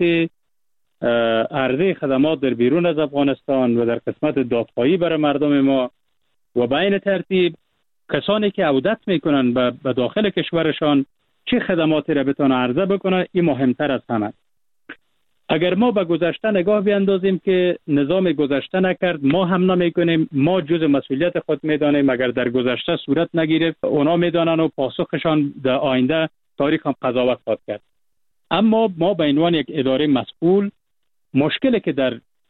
عرضه خدمات در بیرون از افغانستان و در قسمت دادخواهی برای مردم ما و به این ترتیب کسانی که عودت میکنن به داخل کشورشان چه خدماتی را بتونه عرضه بکنه، این مهمتر از همه. اگر ما به گذشته نگاه بیندازیم که نظام گذشته نکرد، ما هم نمیکنیم، ما جز مسئولیت خود میدانیم. اگر در گذشته صورت نگیرد اونا میدانن و پاسخشان در آینده تاریخ هم قضاوت خواهد کرد. اما ما به عنوان یک اداره مسئول مشکلی که در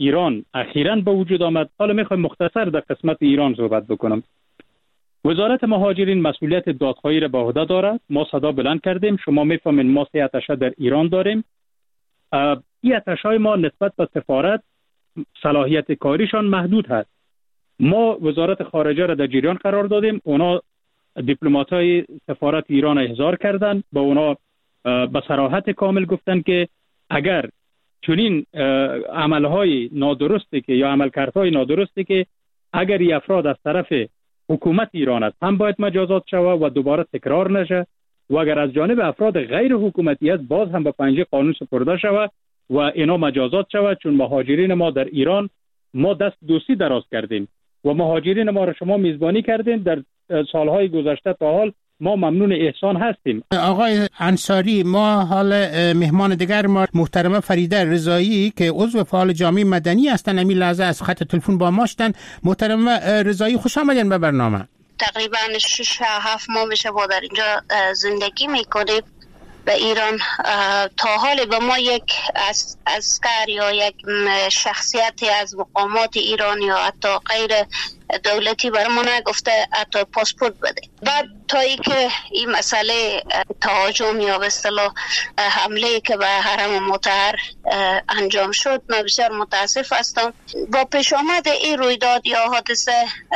ایران اخیراً به وجود آمد. حالا میخوایم مختصر در قسمت ایران صحبت بکنم. وزارت مهاجرین مسئولیت دادخواهی را به عهده دارد. ما صدا بلند کردیم، شما میفهمین ما 3 اتشه در ایران داریم. این اتشه‌های ما نسبت به سفارت صلاحیت کاریشان محدود هست. ما وزارت خارجه را در جریان قرار دادیم، اونا دیپلمات‌های سفارت ایران احضار کردند، با اونا به صراحت کامل گفتن که اگر چنین عملهای نادرستی که یا عملکردهای نادرستی که اگر این افراد از طرف حکومت ایران است هم باید مجازات شود و دوباره تکرار نشه، و اگر از جانب افراد غیر حکومتی است باز هم به پنجه قانون سپرده شود و اینا مجازات شود. چون مهاجرین ما در ایران ما دست دوستی دراز کردیم و مهاجرین ما را شما میزبانی کردین در سالهای گذشته تا حال. ما ممنون احسان هستیم. آقای انصاری، ما حال مهمان دیگر ما محترمه فریده رضایی که عضو فعال جامعه مدنی هستند همین لحظه از خط تلفن با ما هستند. محترمه رضایی خوش آمدین به برنامه. تقریبا 6-7 ماه میشه ما در اینجا زندگی میکنیم به ایران. تا حال به ما یک عسکر یا یک شخصیتی از مقامات ایران یا حتی غیر دولتی برامون نگفته حتی پاسپورت بده. بعد تا ای که این مسئله تهاجم یا به اصطلاح حمله که به حرم مطهر انجام شد، من بسیار متاسف هستم. با پیش آمد این رویداد یا حادثه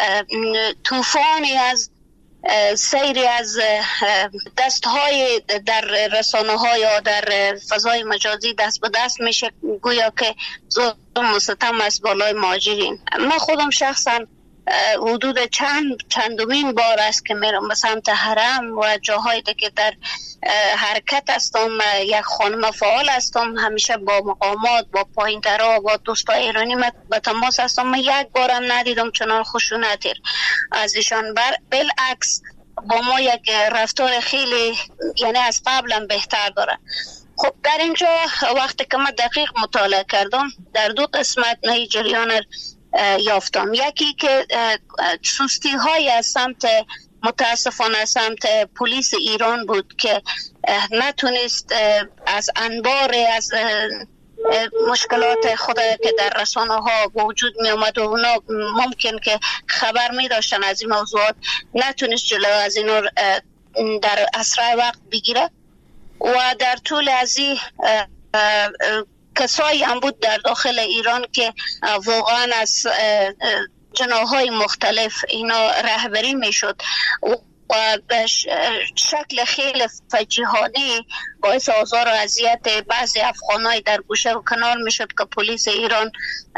طوفانی از سیری از دستهای در رسانه ها یا در فضای مجازی دست به دست میشه، گویا که ظلم و ستم از بالای مهاجرین. من خودم شخصا حدود چندمین بار است که میرم به سمت حرم و جاهایی که در حرکت هستم. یک خانم فعال هستم، همیشه با مقامات، با پایین‌ترها، با دوستای ایرانی به تماس هستم. من یک بارم ندیدم چنان خشونتی از ایشان. بالعکس با ما یک رفتار خیلی یعنی از قبلا بهتر داره. خب در اینجا وقتی که من دقیق مطالعه کردم در 2 قسمت نه جریان یافتم. یکی که سستی های از سمت متاسفانه سمت پلیس ایران بود که نتونست از انبار از مشکلات خود که در رسانه ها وجود می اومد و اونا ممکن که خبر می داشتن از این موضوعات، نتونست جلو از اینا در اسرع وقت بگیره. و در طول از این کسایی هم بود در داخل ایران که واقعا از جناح‌های مختلف اینا رهبری میشد و به شکل خیلی فجیحانه باعث آزار و اذیت بعضی افغانای در گوشه و کنار میشد که پلیس ایران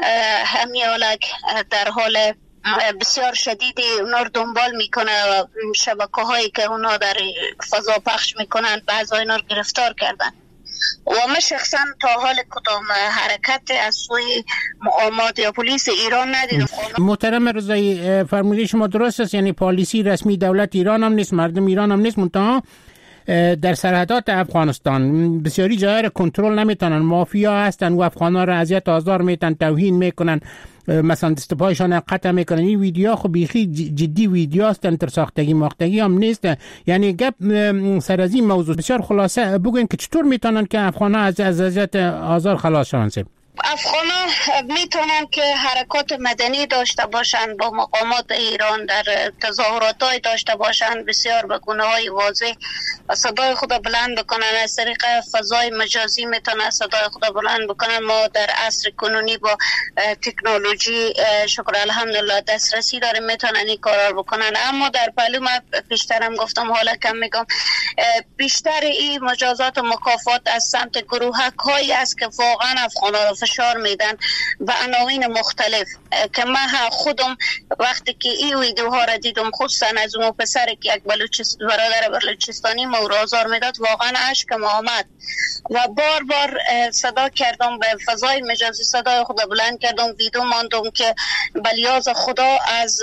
همیالک در حال بسیار شدیدی اونا رو دنبال میکنه و شبکه هایی که اونا در فضا پخش میکنن بعضی اینا رو گرفتار کردن. و من شخصا تا حال کدام حرکت از سوی مقامات یا پلیس ایران ندیدم. محترم رضایی، فرموده شما درست است، یعنی پالیسی رسمی دولت ایران هم نیست، مردم ایران هم نیست، منتها در سرحدات افغانستان بسیاری جاها را کنترل نمیتونن، مافیا هستن و افغانا را اذیت آزار میتن، توهین میکنن، مثلا دست پایشان قطع میکنن. این ویدیو خب بیخی جدی ویدیو هستن، تر ساختگی ماختگی هم نیست. یعنی گپ سر از این موضوع بسیار خلاصه بگوین که چطور میتونن که افغانا از اذیت آزار خلاص شون؟ افغانا میتونن که حرکات مدنی داشته باشن، با مقامات ایران در تظاهراتای داشته باشن، بسیار به گونه‌های واضح صدای خود بلند بکنن. از طریق فضای مجازی میتونن صدای خود بلند بکنن. ما در عصر کنونی با تکنولوژی شکر الحمدلله دسترسی داریم، میتونن این کارا رو بکنن. اما در پهلو من بیشترم گفتم، حالا کم میگم، بیشتر این مجازات و مکافات از سمت گروهک هایی است که واقعا افغانا رو فشار میدن و عناوین مختلف که من خودم وقتی که این ویدیوها را دیدم، خصوصا از اون پسر که یک برادر بلوچستانی مورد آزار میداد، واقعا اشکم آمد و بار بار صدا کردم به فضای مجازی، صدای خدا بلند کردم، ویدیو ماندم که بلیاز خدا از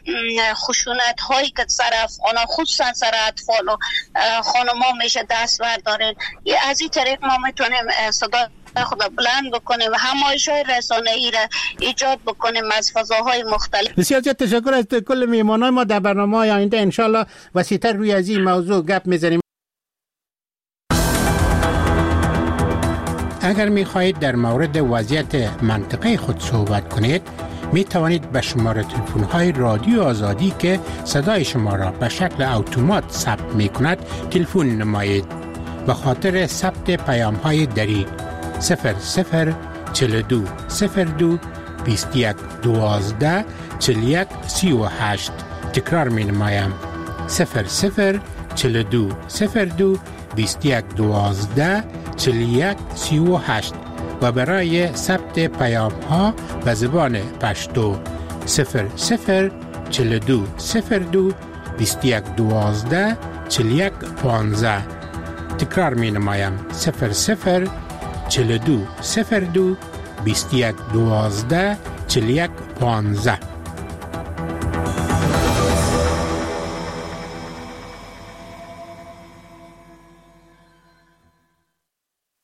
خشونت هایی که سر افغانا خصوصا سر اطفال و خانما میشه دست بردارین. از این طریق ما میتونیم صدا خدا بلند بکنیم و همایش‌های رسانه‌ای را ایجاد بکنیم از فضاهای مختلف. بسیار زیاد تشکر از کل میهمانان ما. در برنامه‌های آینده انشالله وسیع‌تر روی از این موضوع گپ می‌زنیم. اگر می خواهید در مورد وضعیت منطقه خود صحبت کنید می توانید به شماره تلفن های رادیو آزادی که صدای شما را به شکل اتومات ثبت می کند تلفن نمایید. به خاطر ثبت پیام های دری 00 42 02 21 12 41 38. تکرار می نمایم 00 42 02 21 12 41 38 و برای ثبت پیام ها به زبان پشتو 00 42 02 21 12 41 15. تکرار می نمایم 00 42 02 21 12 41 15.